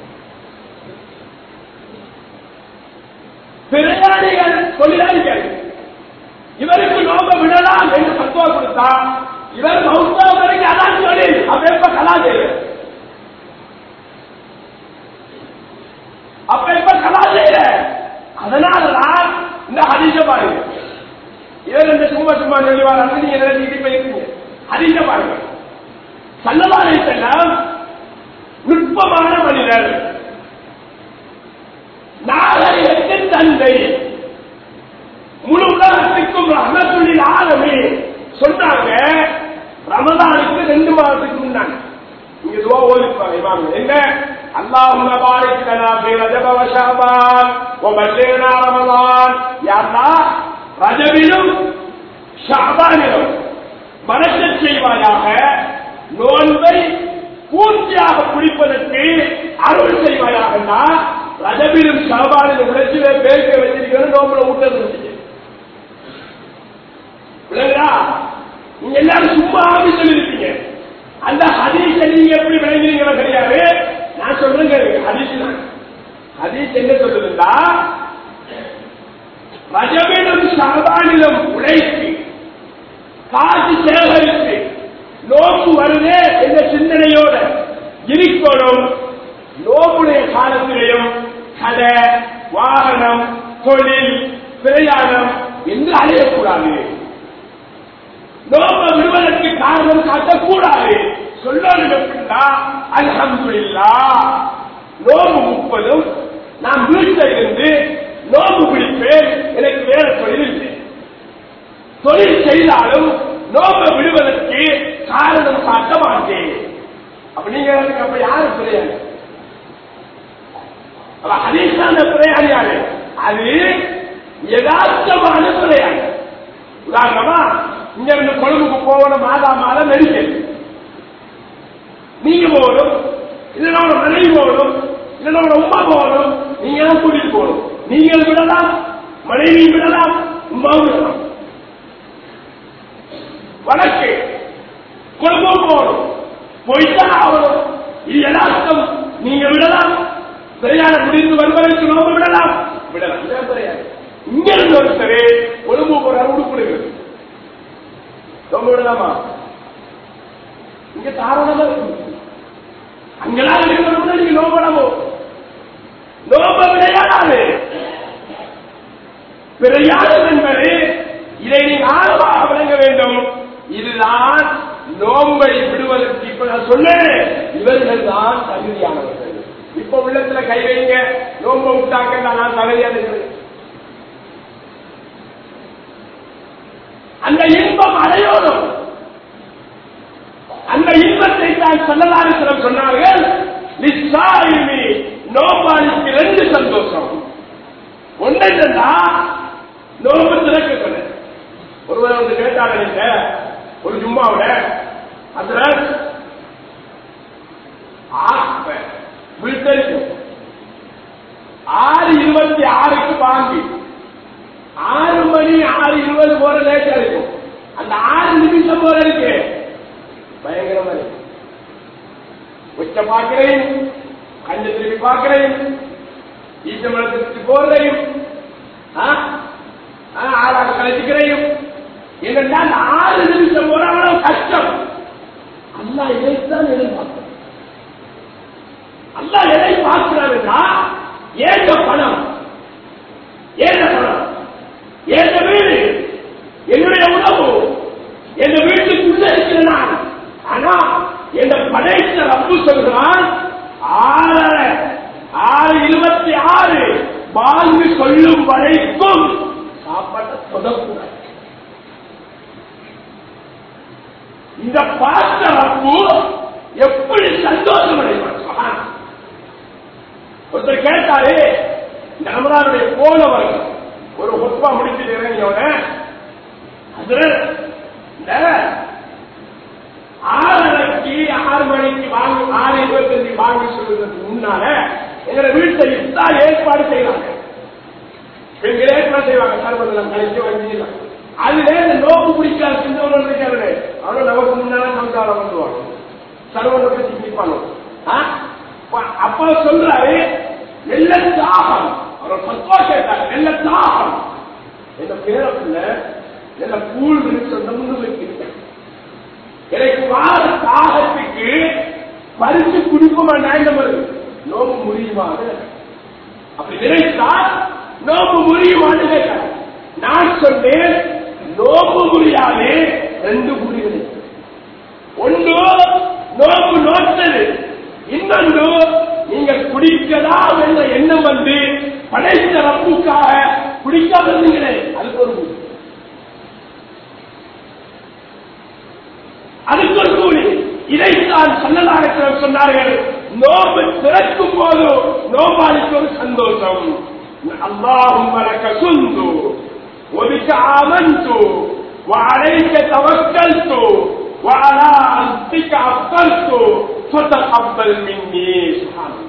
பிறையாடிகள் தொழிலாளிகள் இவருக்கு நோம்ப விடலாம் என்று பத்துவா கொடுத்தா இவர் மௌத்தாவதற்கு அதான் தொழில். அப்ப எப்ப கலாச்சார அதனாலதான் இந்த ஹதீஸ பாருங்க. இவர் இந்த சும்மா சொல்லிவார், நீங்க நினைச்சு ஹதீஸ பாருங்க. ஸல்லல்லாஹு அலைஹி வஸல்லம் நுட்பமான மனிதர், நாகரிகத்தின் தந்தை, முழு உலகத்திற்கும் ரஹ்மத்துல் ஆலமீன் சொன்னாங்க. ரமதானுக்கு 2 மாதத்துக்கு முன்னாடி நீங்க துஆ ஓதிப்பாங்க இமாம். என்ன? அல்லாஹும்ம பாரிக் லனா ஃபீ ரஜப வ ஷஅபான் வ பல்லிக்னா ரமதான். யா அல்லாஹ், ரஜபிலும் ஷஅபானிலும் பரக்கத் செய்வாயாக, நோன்பை பூர்த்தியாக பிடிப்பதற்கு அருள் செய்வாயாக. ரஜபிலும் ஷஅபானிலும் உழைச்சிலே பேர்க்க வச்சிருக்கிற நோம்புல ஊட்டது. நீங்க எல்லாரும் சும்மா சொல்லிருப்பீங்க. அந்த ஹதீஸை நீங்க எப்படி விளங்குறீங்களோ கிடையாது. நான் சொல்றேங்க ஹதீஸ் தான். ஹதீஸ் என்ன சொல்லுதுன்னா, ரஜபிலும் ஷஅபானிலும் உழைத்து காசு சேகரித்து நோக்கு வருதே என்ற சிந்தனையோட இருக்கணும். நோக்குடைய காலத்திலேயும் கடை, வாகனம், தொழில், பிரயாணம் என்று அழையக்கூடாது. நோக்க விடுவதற்கு காரணம் காட்டக்கூடாது. சொல்லணும் எப்படின்னா, அல்ஹம்துலில்லாஹ் நோம்பு 30 நான் வீட்டில் இருந்து நோம்பு பிடிப்பேன், எனக்கு வேற தொழில் இல்லை. தொழில் செய்தாலும் நோம்பு விடுவதற்கு காரணம் காட்ட மாட்டேன். அப்ப நீங்க அப்ப யாரு பிரயாணி? ஹதீஸான பிரயாணியாரு அது யதார்த்தமான பிரயாணி. உதாரணமா இங்க இருந்து கொழும்புக்கு போகணும், மாதம் மெடிக்கல் நீங்க போகணும், இல்லைன்னா ஒரு மனைவி போகணும், இல்லைன்னா ஒரு உமா போகணும், நீங்க தான் கூட்டிட்டு போகணும். நீங்கள் விடலாம், மனைவி விடலாம், உமாவும் விடலாம். வழக்கு கொழும்பு போகணும், போய்தான் ஆகணும். இது யதார்த்தம். நீங்க விடலாம், பிரயாணம் முடிந்து வருவதற்கு நோம்பு விடலாம். இங்க இருந்து ஒருத்தர் கொழும்பு போறாரு, உடுப்பிடுகிறது நோம்பு விடலாமா? இங்க தாராளமா இருக்கு. அங்கெல்லாம் இருக்கிற நீங்க நோம்படமோ? நோம்ப விளையாடாது. பிரயாணம் என்பது இதை நீங்க ஆழமாக விளங்க வேண்டும். இதுதான் நோம்பை விடுவதற்கு இப்ப நான் சொன்னேன், இவர்கள் தான் தகுதியானவர்கள். இப்ப உள்ளத்துல கை வைங்க, நோம்ப விட்டாங்க நான் தகுதியான. அந்த இன்பம் அடையோடும். அந்த இன்பத்தை தான் ஸல்லல்லாஹு சொன்னார்கள், நோம்பாளிக்கு 2 சந்தோஷம். ஒன்றா நோம்பு திறக்க சொன்ன ஒருவர் வந்து கேட்டாங்க ஒரு ஜும்மாவோட, அதுல வீட்டரிக்கும் 6:26 வாங்கி 6 மணி 6:20 போற லேட்டா இருக்கும். அந்த 6 நிமிஷம் போற இருக்கு பயங்கரமா இருக்கு. உச்ச பார்க்கிறேன், கண்ணு திரும்பி பார்க்கிறேன், ஈச்சமலத்துக்கு போறதையும் ஆளாக கலைச்சிக்கிறையும் என்னன்னா அந்த 6 நிமிஷம் போற அவ்வளவு கஷ்டம். அல்லா இதைத்தான் எதிர்பார்க்க. அல்லா எதை பார்க்கிறாருன்னா, ஏற்ற பணம், ஏற்ற பணம், ஏற்ற வீடு, என்னுடைய உணவு, என் வீட்டுக்குள்ள இருக்கிற நான். ஆனா என் படைத்த ரப்பு சொல்கிறான், 6:26 வாழ்ந்து சொல்லும் வரைக்கும் சாப்பாட்டை தொடக்கூடாது. இந்த பார்த்த ரப்பு எப்படி சந்தோஷம் அடைவான். ஒருத்தர் கேட்டாரு, இந்த ரமலானுடைய போனவர் ஒரு ஹுத்பா முடிச்சுட்டு இறங்கியோட, அதுல இந்த 6 மணிக்கு வாங்கி 6:25 வாங்கி சொல்றதுக்கு முன்னால எங்களை வீட்டை இஃப்தார் ஏற்பாடு செய்யறாங்க. பெண்கள் ஏற்பாடு செய்வாங்க, சர்வதெல்லாம் கழிச்சு வஞ்சிடலாம். அதுல இந்த நோக்கு பிடிக்காது சிந்தவர்கள் இருக்காரு, அவனும் நமக்கு முன்னால சம்சாரம் பண்ணுவாங்க, சர்வனை பற்றி பிடிப்பாங்க. அப்ப சொல்றாரு, வெள்ள தாகம், அவர் சந்தோஷம் கேட்டாங்க, வெள்ள தாகம் என்ற பேரப்புல என்ன கூழ் சொந்த முன்னு வைக்கிறேன், எனக்கு வார தாகத்துக்கு பறிச்சு குடிக்குமா நேரம் வருது, நோம்பு முடியுமாறு அப்படி நினைத்தால் நோம்பு முடியுமான்னு கேட்டாங்க. நான் சொன்னேன், நோம்பு முடியாது, 2 முடிவு. ஒன்று நோம்பு நோட்டது, இன்னொன்று நீங்கள் குடிக்கலாம் என்ற எண்ணம் வந்து படைத்த ரப்புக்காக குடிக்காதீங்களே, அதுக்கு ஒரு கூலி, அதுக்கு ஒரு கூலி. இதைத்தான் ஸல்லல்லாஹு சொன்னார்கள், நோம்பு திறக்கும் போது நோம்பாளிக்கு ஒரு சந்தோஷம். அல்லாஹும்ம லக சுந்து வபிக ஆமன்து வஅலைக தவக்கல்து வஅலா அன்திக அஃதல்து ஃபதகப்பல் மின்னி. சுப்ஹானல்லாஹ்.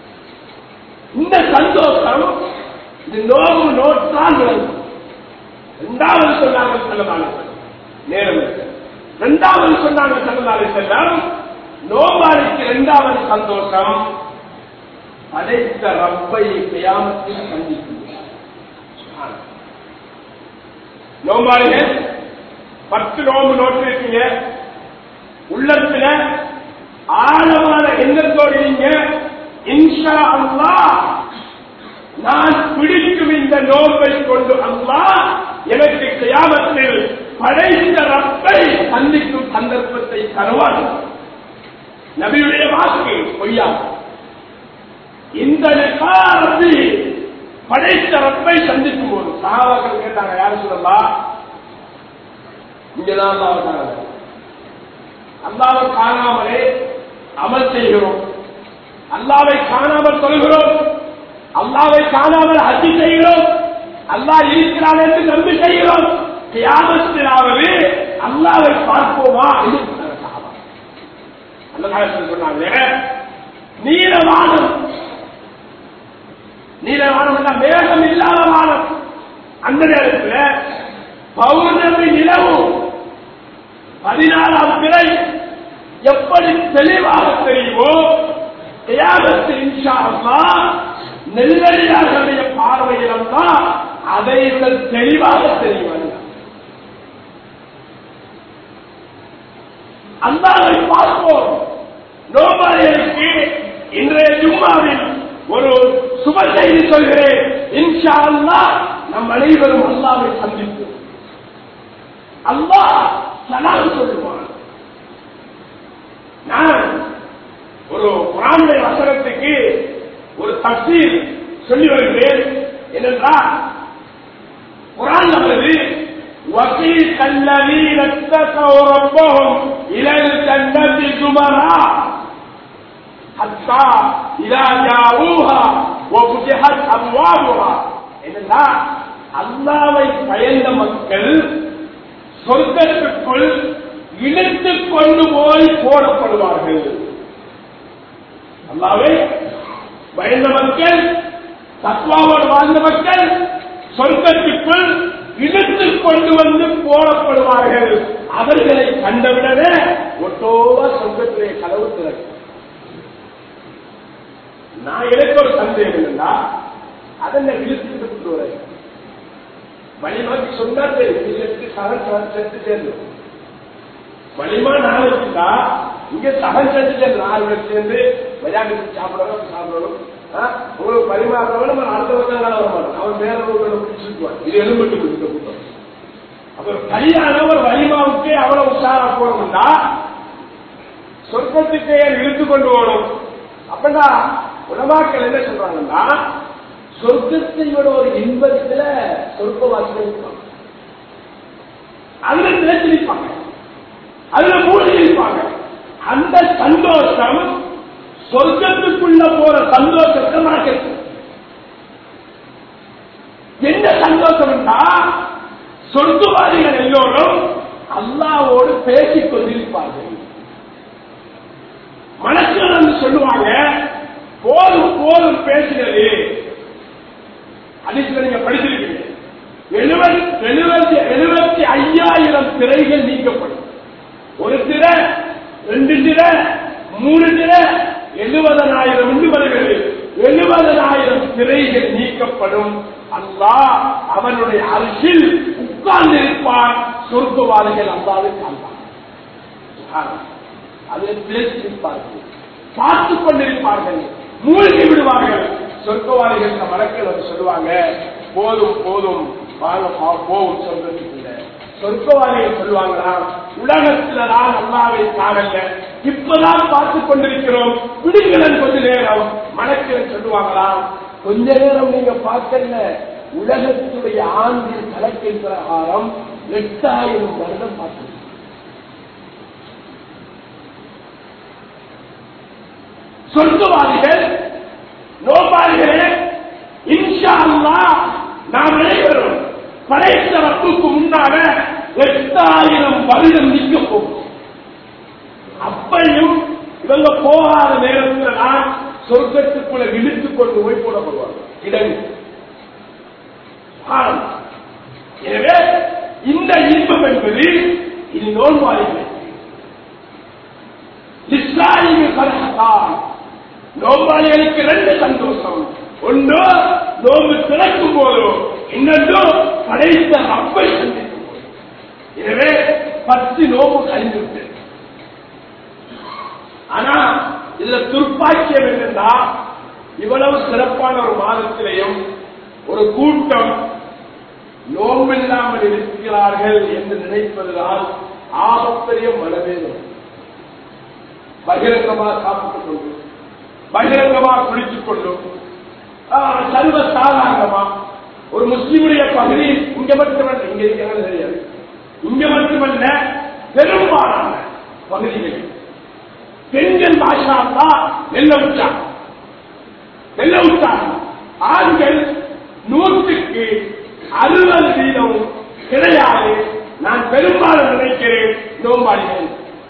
இந்த சந்தோஷம் இந்த நோம்பு நோட்டால் விளங்கும். இரண்டாவது சொன்னாங்க ஸல்லல்லாஹு அலைஹி வஸல்லம், நேரம் இரண்டாவது சொன்னாங்க ஸல்லல்லாஹு அலைஹி வஸல்லம், நோம்பாளிக்கு இரண்டாவது சந்தோஷம் படைத்த ரப்பை கியாமத்தில் சந்திக்கும். நோம்பாளிகள் 10 நோம்பு நோட்டு இருக்கீங்க, உள்ளத்துல ஆழமான எண்ணத்தோடு நீங்க இன்ஷா அல்லாஹ் நான் பிடிக்கும் இந்த நோம்பை கொண்டு அல்லாஹ் எனக்கு கியாமத்தில் படைத்த ரப்பை சந்திக்கும் சந்தர்ப்பத்தை தருவான். நபியுடைய வாக்கு பொய்யா. இந்த ரப்பி படைத்த ரப்பை சந்திக்கும் போது சஹாபாக்கள் கேட்டாங்க, யார் சொல்லலாம், இங்கதான் அல்லாஹ்வை காணாமலே அமல் செய்கிறோம், அல்லாஹ்வை காணாமல் சொல்கிறோம், அல்லாஹ்வை காணாமல் ஹஜ் செய்கிறோம், அல்லாஹ் இருக்கிறான் என்று நம்பி செய்கிறோம், கியாமத்திலாவது அல்லாஹ்வை பார்ப்போமா என்று சொன்னாங்க. நீலவானம், நீலவானம் மேகம் இல்லாத வானம். அந்த நேரத்தில் பௌர்ணமி நிலவும் 14ஆம் பிறை எப்படி தெளிவாக தெரியுமோ, கியாமத்தில் இன்ஷா அல்லாஹ் நெல்லடியார்களுடைய பார்வையிலும் தான் அதை விட தெளிவாக தெரியும். அல்லாஹ்வை பார்ப்போம். நோம்பாளிகளுக்கு இன்றைய ஜும்மாவில் ஒரு சுப செய்தி சொல்கிறேன். இன்ஷா அல்லாஹ் நம் அனைவரும் அல்லாஹ்வை சந்திப்போம். அல்லாஹ் சலாம் சொல்லுவான். நான் ஒரு குர்ஆனுடைய வசனத்துக்கு ஒரு தஃசீர் சொல்லி வருகிறேன். என்னென்றால் குர்ஆன் வருது, وَقِيلَ الَّذِينَ اتَّقَوْا رَبَّهُمْ إِلَى الْجَنَّةِ زُمَرًا حَتَّى إِذَا جَاءُوهَا وَفُتِحَتْ أَبْوَابُهَا. என்னன்னா அல்லாஹ்வை பயந்த மக்கள் சொர்க்கத்துக்குள் இழுத்துக் கொண்டு போய் போடப்படுவார்கள். அல்லாஹ்வை பயந்த மக்கள், தக்வாவோடு வாழ்ந்த மக்கள் சொர்க்கத்துக்குள் இழுத்துக் கொண்டு வந்து போடப்படுவார்கள். அவர்களை கண்டவுடனே ஒட்டோவா சொர்க்கத்திலே கதவு திறக்கும். நான் எனக்கு ஒரு சந்தேகம் இருந்தா அதனை இழுத்துட்டு கொண்டு வர வலிமாக்கு சொன்னா தெரியும், செத்து சேர்ந்து வலிமா 4 வச்சுட்டா இங்க சகன் செத்து சேர்ந்து 4 பேர் சேர்ந்து விளையாட்டு சாப்பிடணும். உங்களுக்கு பரிமாறவன் நம்ம அடுத்த வருஷம் வரமாட்டோம், அவன் வேற பிடிச்சிருக்குவான். இது எலும்பட்டு கொடுத்த கூட்டம். அப்புறம் கல்யாண ஒரு வலிமாவுக்கு அவ்வளவு உஷாரா போறோம்னா சொர்க்கத்துக்கே இழுத்து கொண்டு போகணும். அப்படா உலமாக்கள் என்ன சொல்றாங்கன்னா, சொர்க்கத்தை விட ஒரு இன்பத்துல சொர்க்கவாசிகள் இருப்பாங்க, அதுல நிலைச்சிருப்பாங்க, அதுல மூழ்கி இருப்பாங்க. அந்த சந்தோஷம் சொர்க்கத்துக்குள்ள போற சந்தோஷத்தை மறக்கிறது. என்ன சந்தோஷம் சொர்க்கவாதிகள் எல்லோரும் அல்லாஹ்வோடு பேசிக் கொண்டிருப்பார்கள். மனசுல சொல்லுவாங்க, போதும் போதும் பேசினது. அதில் நீங்க படிச்சிருக்கீங்க, 75,000 திரைகள் நீக்கப்படும். ஒரு திரை, 2 திரை, 3 திரை, 70,000 என்று வருகிறது. 70,000 திரைகள் நீக்கப்படும். அல்லாஹ் அவனுடைய அரிசில் உட்கார்ந்து இருப்பான். சொர்க்கவாதிகள் அல்லாஹ்வை காண்பார்கள், அதில் பேசியிருப்பார்கள், பார்த்துக் கொண்டிருப்பார்கள், மூழ்கி விடுவார்கள். சொர்க்கவாதிகள் வழக்கில் சொல்லுவாங்க, போதும் போதும் வாங்க போகும் சொல்றதுக்குள்ள. சொர்க்கவாதிகள் சொல்லுவாங்களா, உலகத்துல தான் அல்லாஹ்வை காணல, இப்பதான் பார்த்துக் கொண்டிருக்கிறோம், விடுங்கள் கொஞ்ச நேரம். மலக்கில் சொல்லுவாங்களா, கொஞ்ச நேரம் நீங்க பார்க்கல, உலகத்துடைய ஆண்டின் கணக்கின் பிரகாரம் 8,000 வருடம் பார்த்து. சொர்க்கவாதிகள் நோபாளிகளே, இன்ஷா அல்லாஹ் நாம் அனைவரும் படைத்த ரப்புக்கு முன்னால 8,000 வருடம் நிற்க போகும். அப்பையும் இவங்க போகாத நேரத்தில் நான் சொர்க்கத்துக்குள்ள இழுத்துக் கொண்டு போய் போடப்படுவாங்க. இடங்கு எனவே இந்த இன்பம் என்பது இது நோன்பாளிகள் நோன்பாளிகளுக்கு ரெண்டு சந்தோஷம். ஒன்று நோன்பு திறக்கும் போதும், இன்னொன்று படைத்த ரப்பை சந்திக்கும் போது. எனவே 10 நோம்பு கழிந்துவிட்டது. ஆனா இதுல துர்ப்பாக்கியம் என்னன்னா, இவ்வளவு சிறப்பான ஒரு மாதத்திலேயும் ஒரு கூட்டம் நோம்பில்லாமல் இருக்கிறார்கள் என்று நினைப்பதால் ஆபப்பெரிய மனவேதம். பகிரங்கமாக சாப்பிட்டுக் கொண்டு, பகிரங்கமாக குளித்துக் கொண்டும், சர்வ சாதாரணமா ஒரு முஸ்லிமுடைய பகுதி இங்க மட்டுமல்ல, இங்க இருக்கிறது தெரியாது, இங்க மட்டுமல்ல பெரும்பாலான பகுதிகளில் பெண்கள் பாஷா வெள்ள விட்டாங்க. ஆண்கள் 100க்கு 60% கிடையாது. நான் பெரும்பாலும் நினைக்கிறேன் நோம்பாளிகள்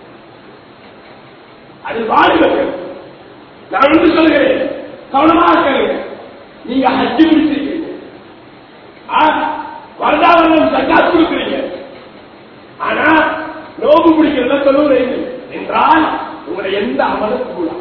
அது வாலிபர்கள். நான் ஒன்று சொல்கிறேன், கவனமாக கேளுங்க. நீங்க ஹஜ் முடிச்சிருக்கீங்க, வருடாவரம் ஜக்காத் கொடுக்குறீங்க, ஆனா நோம்பு பிடிக்கிறத சொல்லுறீங்க என்றால் உங்களை எந்த அமலும் கூடாது,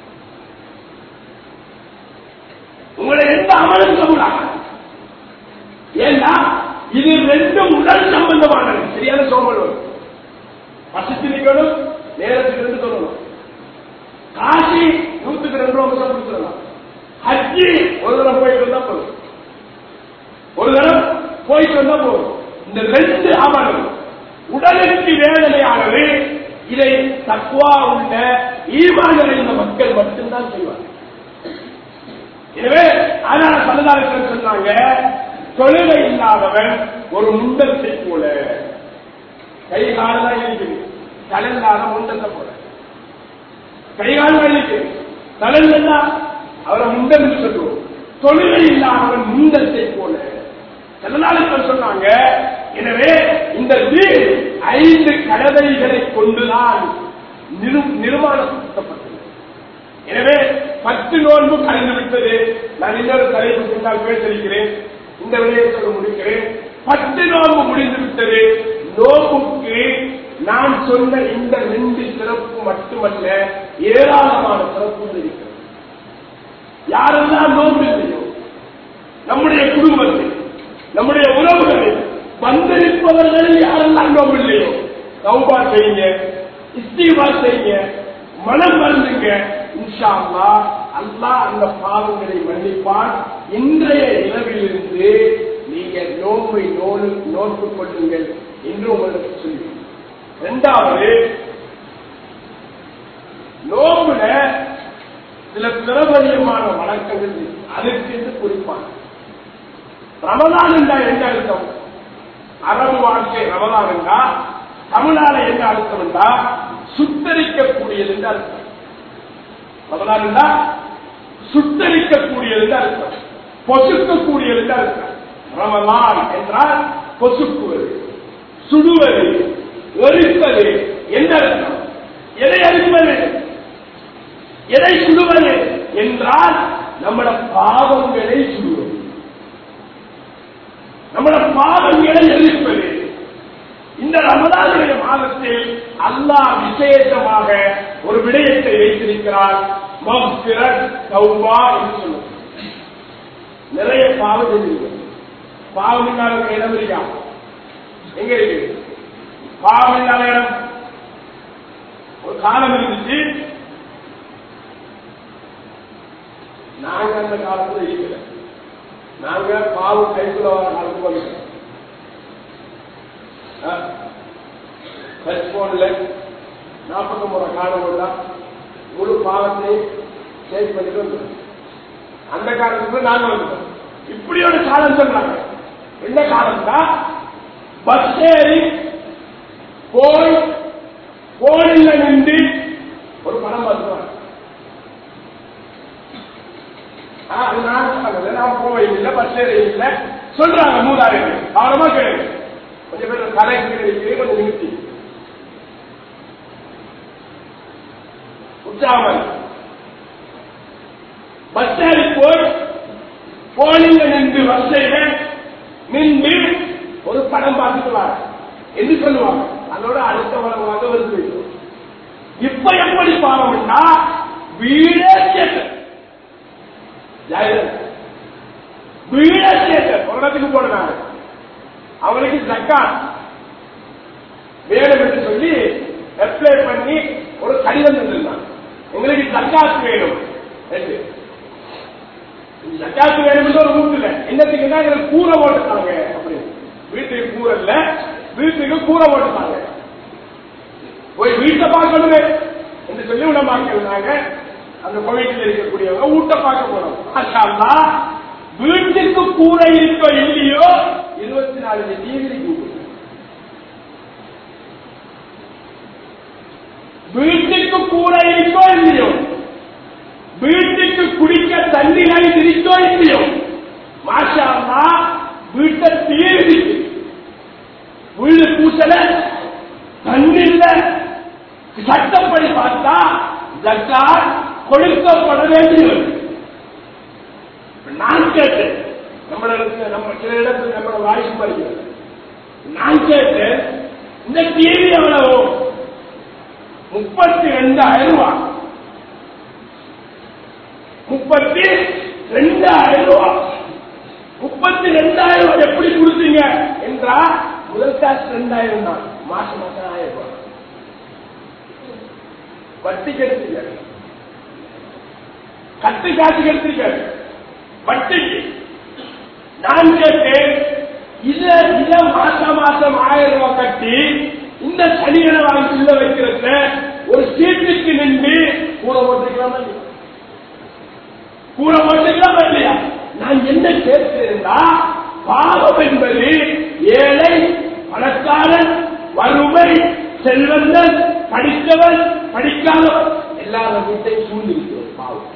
உங்களை எந்த அமலும் கூடாது. ஏன்னா இது ரெண்டும் உடல் சம்பந்தமானது. சரியான சோம்பல் பசித்து நிற்கணும், நேரத்துக்கு இருந்து சொல்லணும். காசி 102 ரூபாய் கொடுத்துடலாம். ஹஜ்ஜி ஒரு தரம் போயிட்டு வந்தா போதும், ஒரு தரம் போயிட்டு வந்தா போதும். இந்த 2 அமலும் உடலுக்கு வேதனையானது. இதை தக்வா உள்ள ஈமான் நிறைந்த மக்கள் மட்டும்தான் செய்வார்கள். எனவே அதனால பலதாரர்கள் சொன்னாங்க, தொழுகை இல்லாதவன் ஒரு முண்டத்தை போல, கைகாலதான் இருக்குது, தலையில்லாத முண்டத்தை போல. கைகாலம் இருக்கு, தலையில்லா அவரை முண்டம் என்று சொல்லுவோம். தொழுகை இல்லாதவன் முண்டத்தை போல பலதாரர்கள் சொன்னாங்க. எனவே இந்த 5 கடமைகளை கொண்டுதான் நிர்மாணப்படுத்தப்பட்டது. எனவே 10 நோன்பு கலந்து விட்டது. நான் இன்னொரு தலைப்பு பின்னால் பேசியிருக்கிறேன், இந்த விடயத்தோடு முடிக்கிறேன். 10 நோன்பு முடிந்து விட்டது. நோம்புக்கு நான் சொன்ன இந்த 2 சிறப்பு மட்டுமல்ல, ஏராளமான சிறப்புகள் இருக்கிறது. யாரெல்லாம் நோன்பு இல்லையோ, நம்முடைய குடும்பத்தில், நம்முடைய உறவுகளில் வந்திருப்பவர்கள் யாரெல்லாம் நோம்பு இல்லையோ, தௌபா செய்யுங்க, இஸ்திக்பார் செய்யுங்க, மனம் வருந்துங்க. இன்ஷா அல்லாஹ் அல்லாஹ் அந்த பாவங்களை மன்னிப்பான். இன்றைய இரவிலிருந்து நீங்க நோன்பை நோன்புக் கொள்ளுங்கள் என்று உங்களுக்கு சொல்லி. 2வது, நோம்புல சில பிரபலியமான வழக்கங்கள் அதற்கு குறிப்பான ரமலான் என்றா என்ன அர்த்தம்? அரபு வாழ்க்கை ரமலான் என்றா, தமிழால என்ன அர்த்தம் என்றா சுத்தரிக்கக்கூடியது என்று அர்த்தம். ரமலான் என்றா சுத்தரிக்கக்கூடியது என்று அர்த்தம், பொசுக்கக்கூடியது என்று அர்த்தம். ரமலான் என்றால் பொசுக்குவது, சுடுவது, எரிப்பது என்று அர்த்தம். எதை எரிப்பது, எதை சுடுவது என்றால் நம்முடைய பாவங்களை சுடுவது, நம்முடைய பாவங்களை எரிப்பது. இந்த ரமலானுடைய மாதத்தில் அல்லாஹ் விசேஷமாக ஒரு விடயத்தை வைத்திருக்கிறார், மக்ஃபிரத், தௌபா என்று சொல்லுவது. நிறைய பாவம் செஞ்சிருக்கிறது. பாவம் இல்லாத இடம் இருக்கா? எங்க இருக்கு பாவம் இல்லாத இடம்? ஒரு காலம் இருந்துச்சு, நாங்க அந்த காலத்தில் இருக்கிற, நாங்க பாவம் கைக்குள்ள வர காலத்துக்கு வந்துட்டோம். போன்ல 49 காலம் உள்ள முழு பாவத்தை சேவ் பண்ணிட்டு வந்துடும். அந்த காலத்துக்கு நாங்க வந்துட்டோம். இப்படி ஒரு காலம் சொல்றாங்க. என்ன காலம்னா, பஸ் ஏறி போய் போனில் நின்று ஒரு படம் பார்த்துவாங்க. நான் போவையில்லை, பஸ் ஏறி இல்லை சொல்றாங்க. மூதாயிரம் கவனமா கேளுங்க. கொஞ்சம் பேர் கலை கொஞ்சம் நிறுத்தி உற்சாமல் பஸ் ஏறி போய் போனில் நின்று பஸ்ஸைகள் நின்று ஒரு படம் பார்த்துட்டு வர என்று சொல்லுவாங்க. அதோட அடுத்த வளமாக வருது. இப்ப எப்படி பாவம்னா வீடே கேட்டர் வீடே கேட்டர் ஒரு இடத்துக்கு போனாங்க. அவங்களுக்கு ஜக்காத் வேணும் என்று சொல்லி அப்ளை பண்ணி ஒரு கடிதம் தந்திருந்தாங்க. எங்களுக்கு ஜக்காத் வேணும் என்று. ஜக்காத்து வேணும் என்று ஒரு வீட்டுல என்னத்துக்குன்னா எங்களுக்கு கூரை போட்டுட்டாங்க. அப்படி வீட்டுக்கு கூரை இல்ல, வீட்டுக்கு கூரை போட்டுட்டாங்க. போய் வீட்டை பார்க்கணுமே என்று சொல்லி உடம்பாக்கிருந்தாங்க. அந்த கோவிட்டில் இருக்கக்கூடியவங்க வீட்டை பார்க்க போனோம். வீட்டுக்கு கூரை இருக்கோ இல்லையோ 24 டிகிரி வீட்டுக்கு கூரை இருக்கோ இல்லையோ, வீட்டுக்கு குடிக்க தண்ணி லைன் இருக்கோ இல்லையோ, மாஷா அல்லாஹ் வீட்டை தீர்வு வீடு பூசல தண்ணி இல்ல. சட்டப்படி பார்த்தா ஜக்காத் கொடுக்கப்பட வேண்டியது. நான் கேட்டேன், நம்ம சில இடத்துல நம்மளோட வாய்ஸ் வருகிறது. நான் கேட்டேன், இந்த டிவி எவ்வளவு? 32,000 ரூபாய். 32,000 ரூபாய். 32,000 ரூபாய் எப்படி கொடுத்தீங்க என்றா, முதல் காசு 2,000 தான், மாசம் மாசம் 1,000 ரூபாய் வட்டி கெடுத்தீங்க. கட்டு காசு கெடுத்தீங்க வட்டிக்கு. நான் கேட்டேன், இத மாசம் மாசம் 1000 ரூபாய் கட்டி இந்த சனிகளை வாங்கி உள்ள வைக்கிறத ஒரு சீட்டுக்கு நின்று கூட போட்டுக்கலாமா இல்லையா? கூட போட்டுக்கலாமா இல்லையா? நான் என்ன கேட்கிறேன்னா, பாவம் என்பது ஏழை பணக்காரன் வறுமை செல்வந்தன் படித்தவன் படிக்காதவன் எல்லார வீட்டையும் சூழ்ந்திருக்கிறோம். பாவம்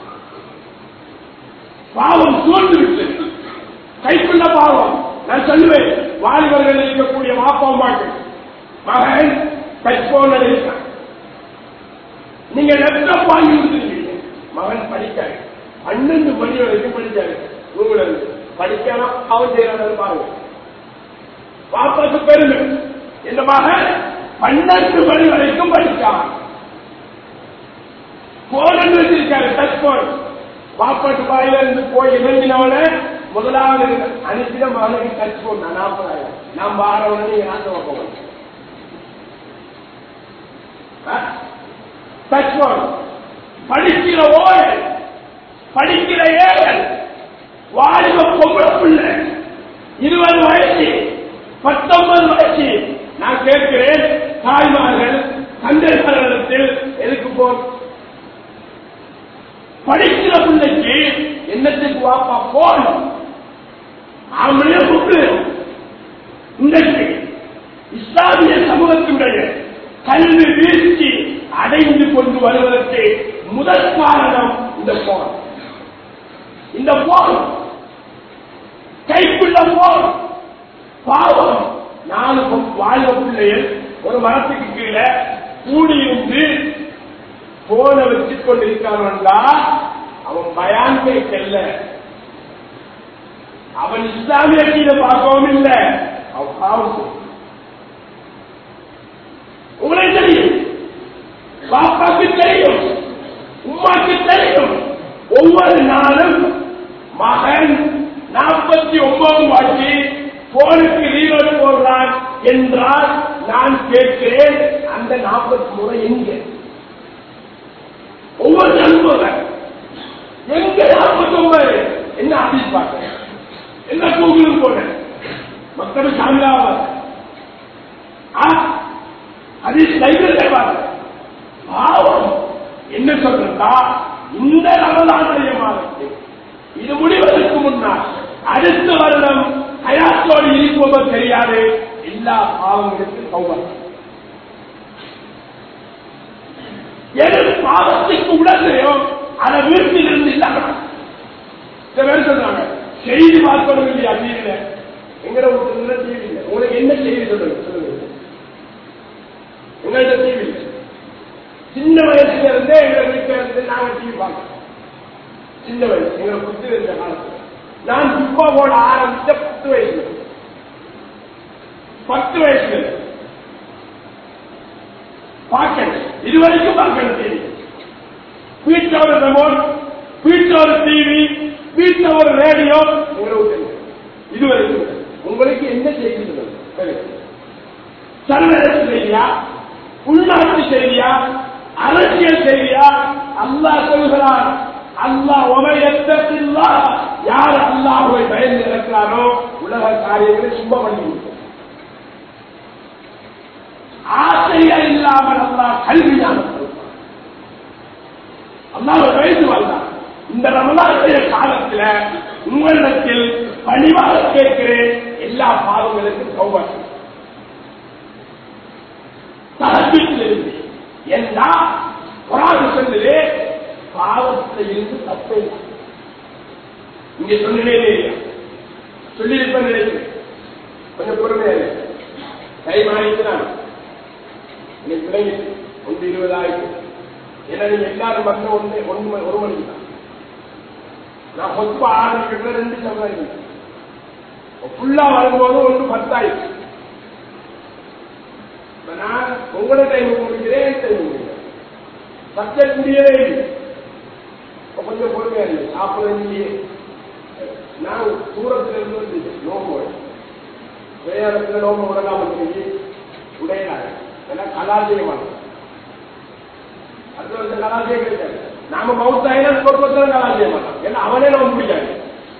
பாவம் சூழ்ந்துவிட்டு கைக்குள்ள பாவம். நான் சொல்லுவேன், வாலிபர்கள் இருக்கக்கூடிய வாப்பாவும் பாட்டு மகன் டச்போன் இருக்கான், நீங்க லேப்டாப் வாங்கி கொடுத்துருக்கீங்க, மகன் படிக்காரு 12 மணி வரைக்கும் படிச்சாரு. உங்களுக்கு படிக்கலாம் அவன் செய்யறாரு பாருங்க. பாப்பாக்கு பெருமை, இந்த மகன் 12 மணி வரைக்கும் படிச்சான். போன் வச்சிருக்காரு, டச் போன். பாப்பாட்டு வாயில இருந்து போய் இறங்கினவன முதலாவது அனுப்பிட மகனுக்கு டச் போன் 40,000. நான் வாரவன நீங்க நாசமா போகணும். டச் போன் படிக்கிற ஓய், படிக்கிற ஏழல், வாலிப பொம்பளை பிள்ளை 20 வயசு 19 வயசு. நான் கேட்கிறேன், தாய்மார்கள் தந்தைகளிடத்தில் எதுக்கு போன்? படிக்கிற பிள்ளைக்கு என்னத்துக்கு வாப்பா போன்? அவங்களே கூப்பிடு. இன்றைக்கு இஸ்லாமிய சமூகத்தினுடைய கல்வி வீழ்ச்சி அடைந்து கொண்டு வருவதற்கு முதல் காரணம் இந்த போன். இந்த போன் கைக்குள்ள போன் பாவம். 4 வாழ்வ பிள்ளைகள் ஒரு மரத்துக்கு கீழே கூடியிருந்து போனை வச்சுக் கொண்டிருக்கான்டா, அவன் பயான் கேட்கல, அவன் இஸ்லாமிய கீழே பார்க்கவும் இல்லை, அவன் பாவம். உங்களுக்கு தெரியும், பாப்பாக்கு தெரியும், உமாக்கு தெரியும். ஒவ்வொரு நாளும் மகன் 49 வாட்டி போனுக்கு ரீலோடு போடுறான் என்றால் நான் கேட்கிறேன், அந்த 40 முறை எங்க? ஒவ்வொரு அனுபவம் எங்க? 49 என்ன ஆபீஸ் பார்க்க, என்ன கூகுள் போன மக்கள் சாமியாவ அது லைப்ரரி பாவம். என்ன சொல்றா, இந்த ரமலானுடைய மாதத்தில் இது முடிவதற்கு முன்னால் அடுத்த வருடம் ஹயாத்தோடு இருப்போமோ தெரியாது, எல்லா பாவங்களுக்கு சௌபம். எது பாவத்துக்கு உடனேயோ அதை வீட்டில் இருந்து இல்லாம சில பேர் சொல்றாங்க, செய்தி பார்க்கணும் இல்லையா டிவியில? எங்கட வீட்டுல டிவி இல்லை, உங்களுக்கு என்ன செய்தி சொல்லுங்க சொல்லுங்க. எங்கள்கிட்ட டிவி இல்லை. சின்ன வயசுல இருந்தே எங்க வீட்டுல இருந்து நாங்க டிவி பார்க்கணும். சின்ன வயசு எங்களை புத்தி இருந்த காலத்துல நான் இப்போட ஆரம்பிச்ச 10 வயசு 10 வயசுல பார்க்கணும், இதுவரைக்கும் பார்க்கணும். டிவி வீட்டில் ஒரு ரிமோட், வீட்டில் ஒரு டிவி, வீட்டில் ஒரு ரேடியோ, இதுவரைக்கும் உங்களுக்கு என்ன செய்கிறது? சர்வதேச செய்தியா, உள்நாட்டு செய்தியா, அரசியல் செய்தியா? அல்லாஹ் சொல்கிறார், அல்லாஹ் உமையத்தில்லா, யார் அல்லாஹ்வை பயந்து இருக்கிறாரோ உலக காரியங்களை சும்மா பண்ணி கொடுத்தார். ஆசைகள் இல்லாமல் அல்லாஹ் கல்வியான அல்லாஹ் பயந்து வந்தார். இந்த ரமலானுடைய காலத்தில் உங்களிடத்தில் பணிவாக கேட்கிறேன், எல்லா பாவங்களுக்கும் தௌபா தஹஜ்ஜுதில் இருந்து எல்லா குர்ஆன் சொல்லுதே பாவத்தை இருந்து தப்பே இங்க சொன்னதே இல்லையா? சொல்லியிருப்பேன் நினைக்கிறேன். கொஞ்சம் பொறுமையாக டைம் ஆயிடுச்சுதான் இன்னைக்கு 1:20 ஏன்னா நீங்க எல்லாரும் மட்டும் ஒரு மணிக்கு தான் நான் கொத்து ஆரம்பிக்கிற 2 சமயம் ஃபுல்லா வரும்போது 1:10 நான் உங்களோட டைம் முடிக்கிறேன், டைம் முடிக்கிறேன் சப்ஜெக்ட் முடியவே இல்லை. கொஞ்சம் பொறுமையா இல்லை சாப்பிடுறது. நான் தூரத்தில் இருந்து நோம்பு வேறத்துல நோம்பு உடலாமல் செஞ்சு உடையினாங்க. ஏன்னா கலாச்சயமான அது வந்து கலாச்சயம் கிடைக்காது. நாம மவுத்தாயினா பொறுப்பத்தான் கலாச்சயம் மாட்டோம். ஏன்னா அவனே நோம்பு பிடிக்காது.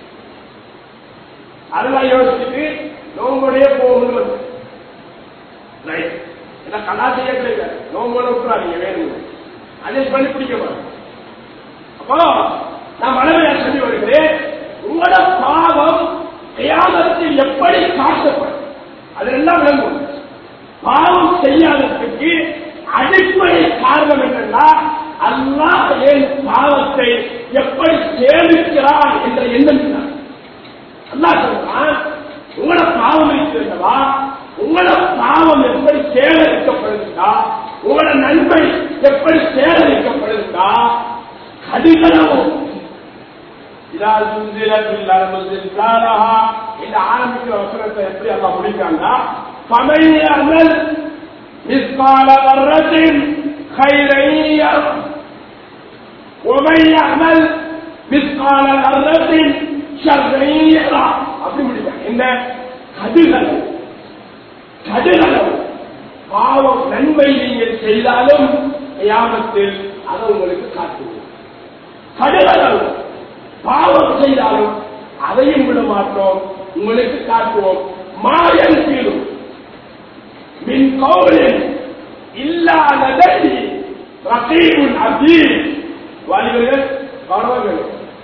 அதெல்லாம் யோசிச்சுட்டு நோம்புடைய போகுது ரைட். ஏன்னா கலாச்சயம் கிடைக்காது. நோம்போட விட்டுறாதீங்க வேணும், அதே பண்ணி பிடிக்க மாட்டோம். அப்போ நான் மனமையா சொல்லி வருகிறேன், உங்களோட பாவம் கியாமத்தில் எப்படி காட்டப்படும் அதெல்லாம் விளங்கும். பாவம் செய்யாததுக்கு அடிப்படை காரணம் என்னன்னா அல்லாஹ் ஏன் பாவத்தை எப்படி சேமிக்கிறான் என்ற எண்ணம். அல்லாஹ் சொல்றான், உங்களோட பாவம் இருக்கிறதா, உங்களோட பாவம் எப்படி சேகரிக்கப்படுகிறா, உங்களோட நன்மை எப்படி சேகரிக்கப்படுகிறா, கடிகளவும் இந்த ஆரம்பிக்கிற வசனத்தை எப்படி அல்லா முடிக்கிறாங்க? பமையமல் மிஸ்கால வர்ரத்தின் கைரையர் உமையமல் மிஸ்கால வர்ரத்தின் ஷர்ரையரா அப்படி முடிப்பாங்க. இந்த கடிகளவு கடிகளவு பாவம் நன்மை நீங்கள் செய்தாலும் கியாமத்தில் அதை உங்களுக்கு காட்டுவோம். கடிகளவு பாவம் செய்தாலும் அதையும் விட மாட்டோம், உங்களுக்கு காட்டுவோம். மாயன் தீரும் மின் கௌலின் இல்லாததை ரகீபுன் அதீத். வாலிபர்கள் கவனமாக,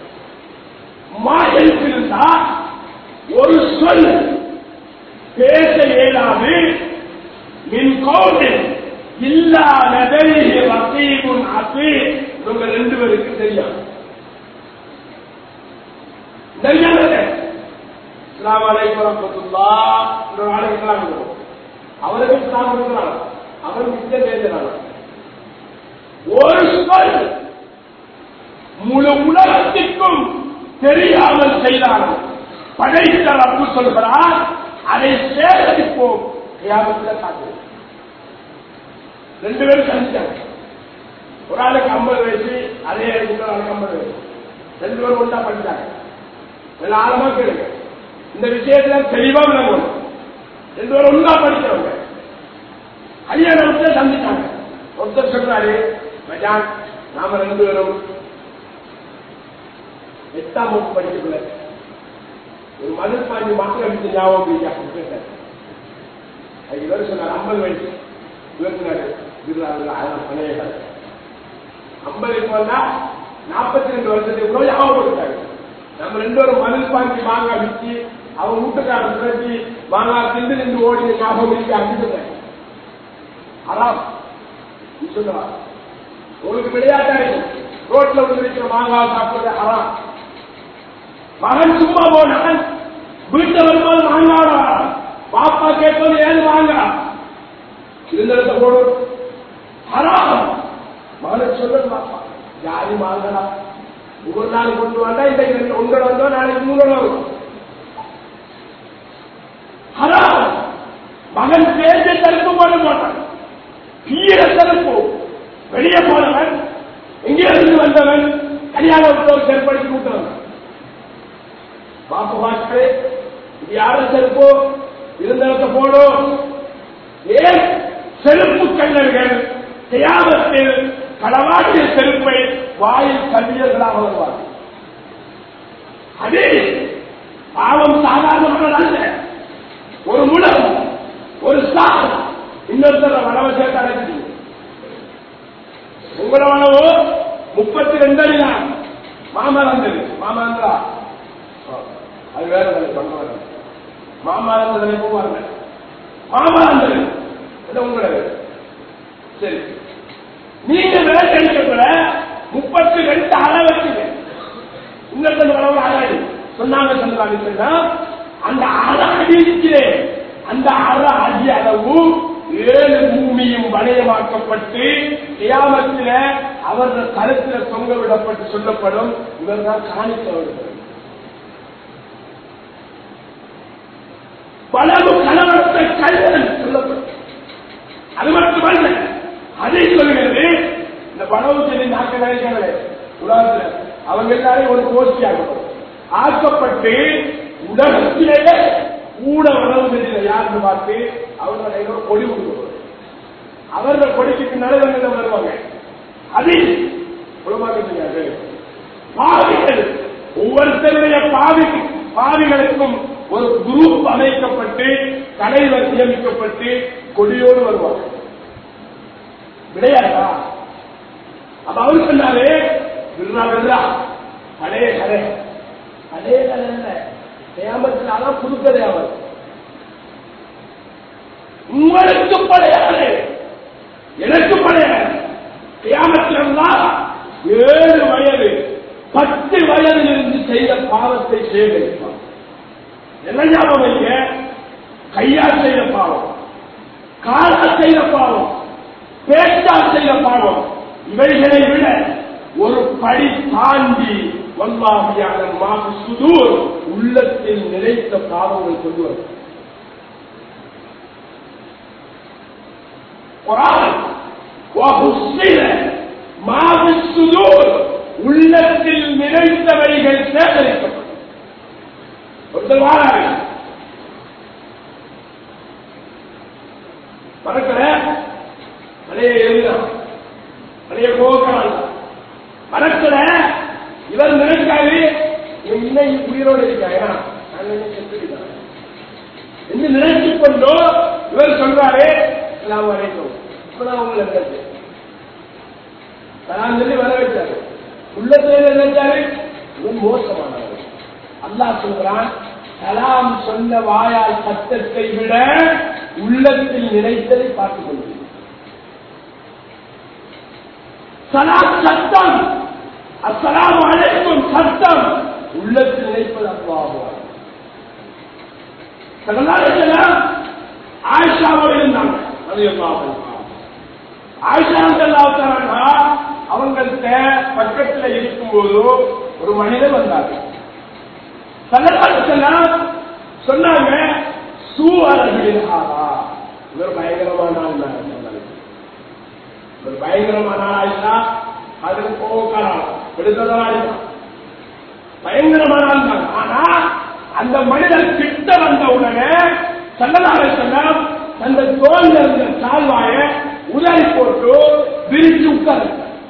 மாயன் இருந்தா ஒரு சொல் பேச இயலாது. மின் கௌலின் இல்லாததை ரகீபுன் அதீத். உங்க 2 பேருக்கு தெரியும். அவருக்கு அவர் ஒரு சொல் முழு உலகத்திற்கும் தெரியாமல் செய்தார்கள். படைத்த ரப்பு சொல்கிறார், அதை சேகரிப்போம். 2 பேரும் சந்திச்சாங்க. ஒரு ஆளுக்கு 50 வயசு, அதே இன்னொரு ஆளுக்கு 50 வயசு. 2 பேரும் ஒன்றா படித்தாங்க. ஆழமா கேளுங்க, இந்த விஷயத்துல தெளிவா விளங்கணும். 2 பேரும் ஒன்றா படித்தவங்க கல்யாணத்தை சந்தித்தாங்க. ஒருத்தர் சொல்றாரு, மச்சான் நாம 2 பேரும் 8ஆம் வகுப்பு படிக்கல, ஒரு மதில் பாஞ்சு மக்கள் அடித்து ஞாபகம் கேட்டார். அதுக்கு இவர் சொன்னார் 50 வயசு. இவர் சொன்னாரு 1000 50 வந்தா 42 வருஷத்துக்கு கூட ஞாபகப்படுத்தாங்க. நம்ம 2 பேரும் மதில் பாஞ்சு மாங்காய் விற்று அவன் வீட்டுக்காரன் பிறகு மாங்காய் திண்டு நின்று ஓடி ஞாபகம் இருக்க அடிச்சுட்டாங்க. அறாம் சொல்லுவார், உங்களுக்கு விளையாட்டா இருக்கும். ரோட்ல வந்து இருக்கிற மாங்காய் சாப்பிடுறது அறாம். மகன் சும்மா போனான், வீட்டை வரும்போது மாங்காய் பாப்பா கேட்பது ஏன் வாங்க இருந்த போடும் அறாம். மகனை சொல்ல பாப்பா ஜாதி மாங்கடா, ஒவ்வொரு நாள் கொண்டு வந்தா இன்றைக்கு 1 வந்தோம், நாளைக்கு 3 வரும். மகன் சேர்ந்து செருப்பு போட மாட்டான். கீழ செருப்பு வெளியே போனவன், எங்கே இருந்து வந்தவன், கல்யாணத்தோடு செருப்படுத்தி கூட்டவன். பாப்பு பாட்டு இது யாரும் செருப்போ இருந்தவங்க போடும். ஏன் செருப்பு கண்ணர்கள் தியாகத்தில் களவாட்டிய செருப்பை வாயில் கல்வியர்களாக வருவார். அதே பாவம் சாதாரண அல்ல. ஒரு முடம், ஒரு சார் இன்னொருத்தர வளவை சேர்த்து அடைச்சி உங்களோட வளவு 32 அடி தான். மாமரந்தது மாமரந்தா அது வேற மாமரந்தது போவாங்க. மாமரந்தது உங்களது சரி. நீங்க வேலை கிடைக்கல 32 அரை வச்சுங்க. இன்னொரு வளவு அரை சொன்னாங்க. சொன்னா அந்த அரை அடி இருக்கிறே, அந்த அரை அடி அளவு 7 பூமியும் வளையமாக்கப்பட்டு கியாமத்தில அவர்கள் கருத்தில் தொங்க விடப்பட்டு சொல்லப்படும். இவர்தான் காணித்தவர்கள். பலவு கலவரத்தை கல்வன் சொல்லப்படும். அது மட்டுமல்ல, அதை சொல்கிறது இந்த பலவு சொல்லி நாட்கள் நினைக்கிறார்களே உலகத்தில் அவங்க எல்லாரையும் ஒரு கோஷ்டியாகப்படும் ஆக்கப்பட்டு உலகத்திலேயே கூட உணவு தெரியல யாருன்னு பார்த்து அவங்க கொடி கொடுக்கணும். அவர்கள் கொடிக்கு நடுவங்க வருவாங்க. அதில் குலமாக்க பாவிகள் ஒவ்வொருத்தருடைய பாவிகளுக்கும் ஒரு குரூப் அமைக்கப்பட்டு தலைவர் நியமிக்கப்பட்டு கொடியோடு வருவாங்க. விடையாடா அப்ப அவர் சொன்னாலே கடே கடை அதே கடை ஏமத்தினால்தான் புதுக்கதை அவர் உங்களுக்கு படையாது எனக்கு படையாது. கியாமத்தில்தான் 7 வயது 10 வயதிலிருந்து செய்த பாவத்தை சேகரிப்பார். என்ன ஞாபகம்? கையால் செய்த பாவம், காலால் செய்த பாவம், பேச்சால் செய்த பாவம், இவைகளை விட ஒரு படி தாண்டி வல்லாஹியான மாபு சுதூர் உள்ளத்தில் நினைத்த பாவங்கள் கொண்டு வரும். மாபு சுதூர் உள்ளத்தில் நினைத்தவைகள் சேகரிக்கப்படும். மறக்கல பழைய எழுதலாம், பழைய போக்கலாம் மறக்கல. இவர் நினைக்காது என்னை உயிரோடு இருக்காங்க என்று நினைத்துக் கொண்டோ இவர் சொல்றாரு எல்லாம் வரைக்கும் இப்பதான் உங்களுக்கு சொல்லி வர வச்சாரு. உள்ளத்துல நினைச்சாரு இவன் மோசமானவர். அல்லாஹ் சொல்றான், சலாம் சொன்ன வாயால் சத்தத்தை விட உள்ளத்தில் நினைத்ததை பார்த்துக் கொள்வது. சலாம் சத்தம், அஸ்ஸலாமு அலைக்கும் சத்தம், உள்ளத்தில் நினைப்பது அல்லாஹ். ஆயிஷாவோடு இருந்தாங்க. ஆயிஷா அவங்கள்ட்ட பக்கத்தில் இருக்கும்போது ஒரு மனிதர் வந்தாங்க. சொன்னாங்க இவர் பயங்கரமான ஒரு பயங்கரமான ஆயிஷா அதுக்கு போகலாம் எடுத்ததான் பயங்கரமான. ஆனா அந்த மனிதர் கிட்ட வந்த உடனே சல்லல்லாஹு அலைஹி வஸல்லம் அந்த தோல்ல இருந்த சால்வாய உதறி போட்டு விரிச்சு உட்கார்ந்து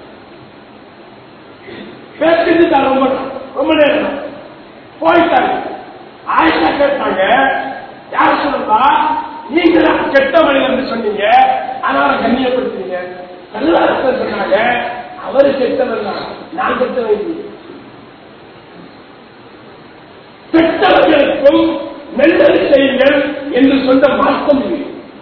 பேசிட்டு ரொம்ப நேரம் போயிட்டாங்க. ஆயிஷா கேட்டாங்க, யார் சொல்லா நீங்க கெட்ட மனிதன் சொன்னீங்க, அதனால கண்ணியப்படுத்தீங்க. சல்லல்லாஹு சொன்னாங்க அவரு கெட்டவன் தான், நான் கெட்டவன். கெட்டவர்களுக்கும் நல்லது செய்யுங்கள் என்று சொன்ன மார்க்கம் இல்லை.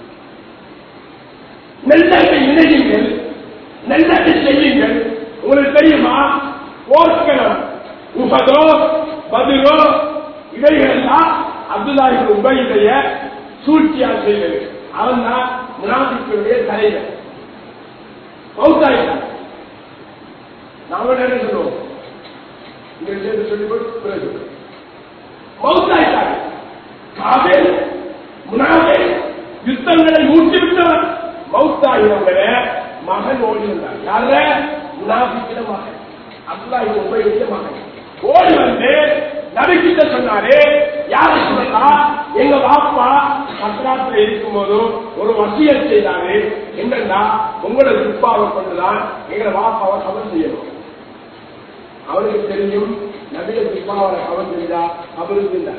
நல்லதை இணையுங்கள், நல்லதை செய்யுங்கள். உங்களுக்கு தெரியுமா, போர்க்களம் உஹதோ பத்ரோ இவைகளெல்லாம் அப்துல்லாஹ் இப்னு உபையுடைய சூழ்ச்சியால் செய்தது. அவன் தான் முனாஃபிக்குடைய தலைவர். மௌத்தாயிட்டான். நாம என்ன சொல்லுவோம், இங்க சேர்ந்து சொல்லிக் பிறகு மௌத்தாயிட்டாங்க. காபிர் முனாஃபிக் யுத்தங்களை ஊட்டிவிட்டவர் மௌத்தாகினவங்கள மகன் ஓடி வந்தார். யார? முனாஃபிக்கிற மகன், அல்லாஹ் உபயோகித்த மகன் ஓடி வந்து நபிக்கிட்ட சொன்னாரு, யார சொல்லலாம், எங்க வாப்பா சக்கராத்துல இருக்கும் போது ஒரு வசியத் செய்தாரு. என்னன்னா, உங்களோட விற்பாவை கொண்டுதான் எங்களை வாப்பாவை கவர் செய்யணும். அவருக்கு தெரியும் நபிய விற்பாவை கவர் செய்தா அவருக்கு இல்லை.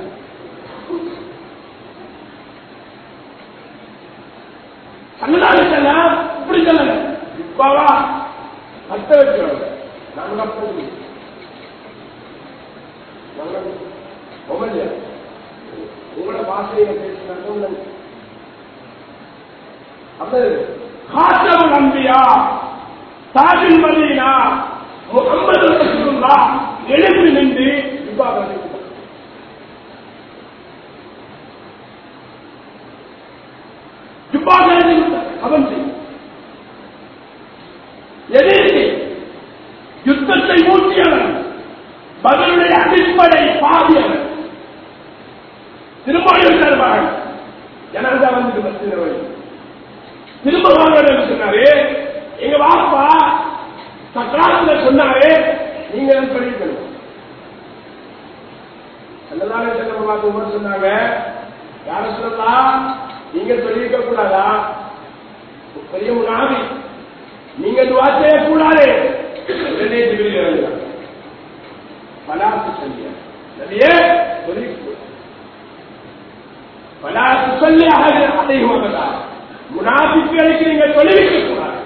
சங்கதான இப்படி சொல்லல, விற்பாவா கத்த வச்சு நாங்க உங்களோட பாஷையில பேசினாங்க. நம்பியா தாஜின் மதீனா முகமது ரசூலுல்லாஹ் எழுந்து நின்று அவன் எதிர்த்து யுத்தத்தை ஊற்றியவன், பதிலுடைய அடிப்படை பாதியவன். திரும்ப தருவார்கள் ஜனாதா வந்து திரும்ப சொன்னாரு, எங்க வாப்பா சக்கராத்துல சொன்னாரு, நீங்க படிக்கணும். சொன்னாங்க, யார சொல்லலாம், நீங்க சொல்லிக்க கூடாதா, பெரிய முன்னாடி நீங்க துவா செய்யக்கூடாது. பலாத்து சொல்லிய நபியே சொல்லி பலாத்து சொல்லி அதிகமாக முனாபிக்குகளுக்கு நீங்க சொல்லிவிக்க கூடாது.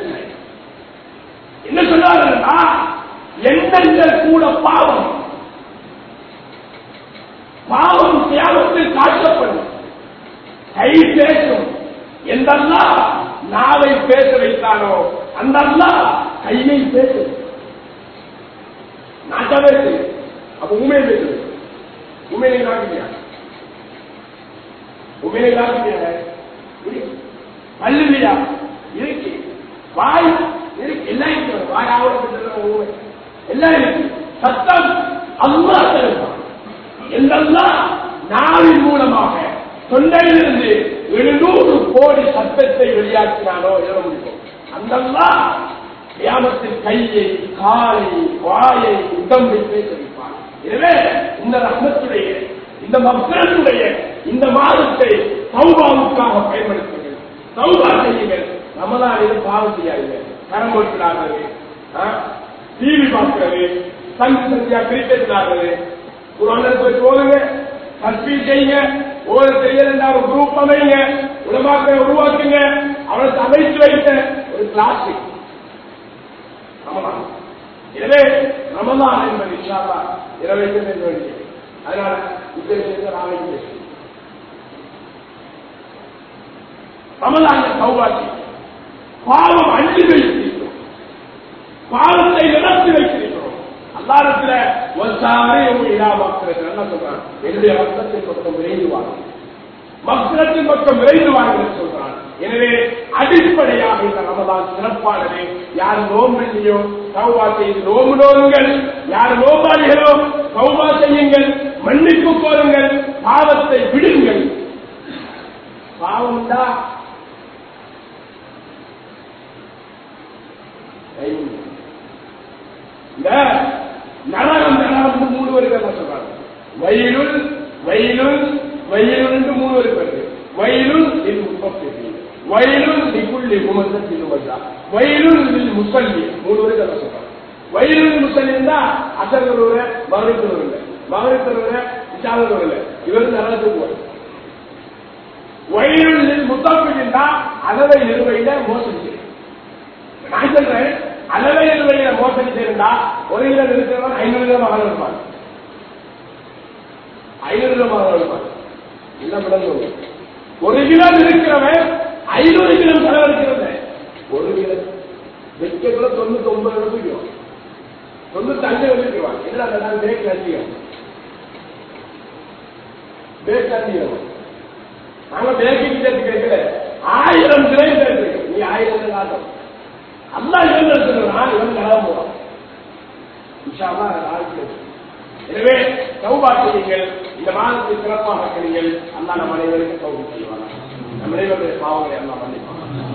என்ன சொன்னாங்கன்னா, எண்ணங்கள் கூட பாவம், பாவம் தியாகத்தில் காட்டப்படும். கை பேசும், எந்த அல்லாஹ் நாவை பேச வைத்தானோ அந்த அல்லாஹ் கையை பேசும். நாட்டாவே அப்ப உண்மையை பேசு, உண்மையை காட்டுறியா, உண்மையை காட்டுறியா, அல்லையா இருக்கு, வாய் இருக்கு, எல்லாம் இருக்கு, வாயாவோட எல்லாம் இருக்கு. சத்தம் அல்லாஹ் தருவான். எந்தெல்லாம் நாவின் மூலமாக தொண்டையிலிருந்து 700 கோடி சத்தத்தை வெளியாக்கினானோ எழுத முடியும். அந்தெல்லாம் கியாமத்தில் கையை, காலை, வாயை, உடம்பை பேச வைப்பான். எனவே இந்த ரஹ்மத்துடைய, இந்த மக்ரத்துடைய இந்த மாதத்தை தௌபாவுக்காக பயன்படுத்துங்கள். தௌபா செய்யுங்கள். ரமலானில் பாவம் செய்யாதீங்க. கரம் ஓட்டுறாங்க, டிவி பார்க்கிறது, சந்தியா கிரிக்கெட் ஆடுறது, குர்ஆன் போய் போதுங்க, தஸ்பீஹ் செய்யுங்க, ஒரு செய்யல ஒரு குரூப் அமைங்க, உலமாக்களை உருவாக்குங்க, அவனுக்கு அமைத்து வைத்த ஒரு கிளாசிக் ரமலான். எனவே ரமலான் என்பது இன்ஷா அல்லாஹ் நிறைவேற்ற வேண்டியது. அதனால உத்தேசத்தை நாளைக்கு ரமலான் தௌபாத்தி பாவம் அஞ்சு வைத்திருக்கிறோம், பாவத்தை நிறுத்தி வைத்திருக்கிறோம். அல்லாஹ்விடத்துல வசாரே இலாமக்கிறது என்ன சொல்றான், என்னுடைய ரத்தத்தின் பக்கம் விரைந்துவாங்க, மக்ரத்தின் பக்கம் விரைந்துவாங்க சொல்றான். எனவே அடிப்படையாக இந்த ரமலான் சிறப்பானது. யார் நோம்பில்லையோ தௌபா செய்து நோம்பு நோருங்கள், யார் நோம்பாளிகளோ தௌபா செய்யுங்கள், மன்னிப்பு கோருங்கள், பாவத்தை விடுங்கள். பாவம் தான் இந்த நரகம், நரகம் 3 வருடம் சொல்றாங்க. வயலுள் வயலுள் வயலுள் 3 வருடம். வயலுள் வயலுள் நிக்குள்ளி வயலுள் முசல்லி 3 வருடம் சொல்றாங்க. வயலுள் முசல்லி இருந்தா அசர் வருவ, மகரிப் வருவ, மகரிப் வருவ, இஷா வருவ, இவர் நரகத்துக்கு வரும். வயலுள் முத்தப்பில் இருந்தா அளவை நிறுவையில மோசடி செய்யும். நான் சொல்றேன், அளவை நிறுவையில மோசடி செய்யறா ஒரு கிலோ இருக்கிறவன் 500 கிலோ மகன் இருப்பான், 500 கிலோ மகன் இருப்பான். என்ன பண்ண, ஒரு கிலோ இருக்கிறவன் 500 கிலோ செலவழிக்கிறது. ஒரு கிலோ வெக்க கிலோ 99 ரூபாய்க்கு 95 வச்சுக்குவான். என்ன பேக் அதிகம், பேக் அதிகம். நாங்க பேக்கிங் கேட்கல, 1000 கிலோ இருக்கு. நீ 1000 காட்டும் அல்லா இவன் இவன் கலவ போவான். எனவே தௌபா செய்யுங்கள், இந்த மாதத்தை சிறப்பாக செய்யுங்கள். அல்லா நம் அனைவருக்கும் தௌபா செய்வாங்க. நம் அனைவருடைய பாவங்களை எல்லாம் மன்னிப்பான்.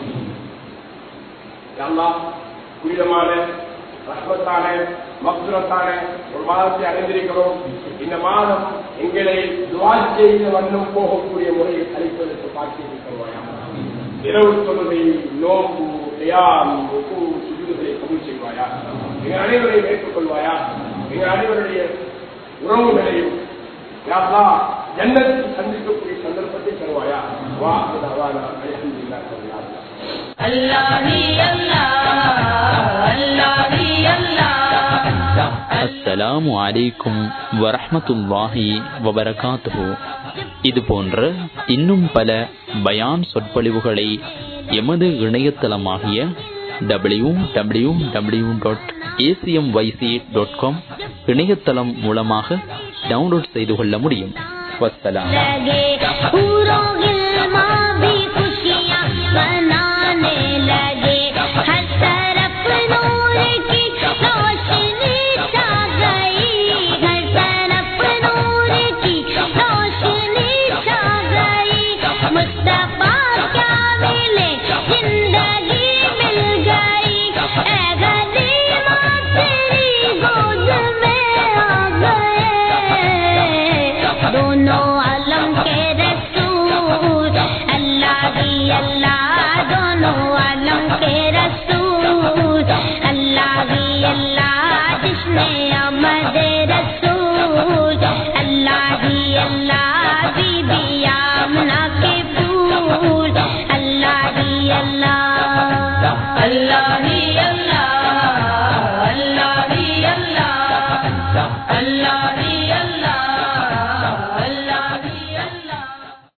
அல்லாஹ் புனிதமான ரஹ்மத்தான மக்ஃபிரத்தான ஒரு மாதத்தை அடைந்திருக்கிறோம். இந்த மாதம் எங்களை துஆ செய்த வண்ணம் போகக்கூடிய முறையில் அளிப்பதற்கு பார்த்திருக்கிறோம். இரவு தொழுகை, நோம்பு, தியாகம், சுஜூதுகளை கபூல் செய்வாயா. எங்கள் அனைவரையும் ஏற்றுக்கொள்வாயா. எங்கள் அனைவருடைய உறவுகளையும் ஜன்னத்தில் சந்திக்கக்கூடிய சந்தர்ப்பத்தை தருவாயா. வா அல்ஹம்துலில்லாஹ் அஸ்ஸலாமு அலைக்கும் வரஹ்மத்துல்லாஹி வபரகாத்துஹு. இது போன்ற இன்னும் பல பயான் சொற்பொழிவுகளை எமது இணையதளமாகிய www.acmyc.com இணையதளம் மூலமாக டவுன்லோட் செய்து கொள்ள முடியும். வஸ்ஸலாம். दोनों आलम के रसूल, अल्लाह ही अल्लाह, दोनों आलम के रसूल।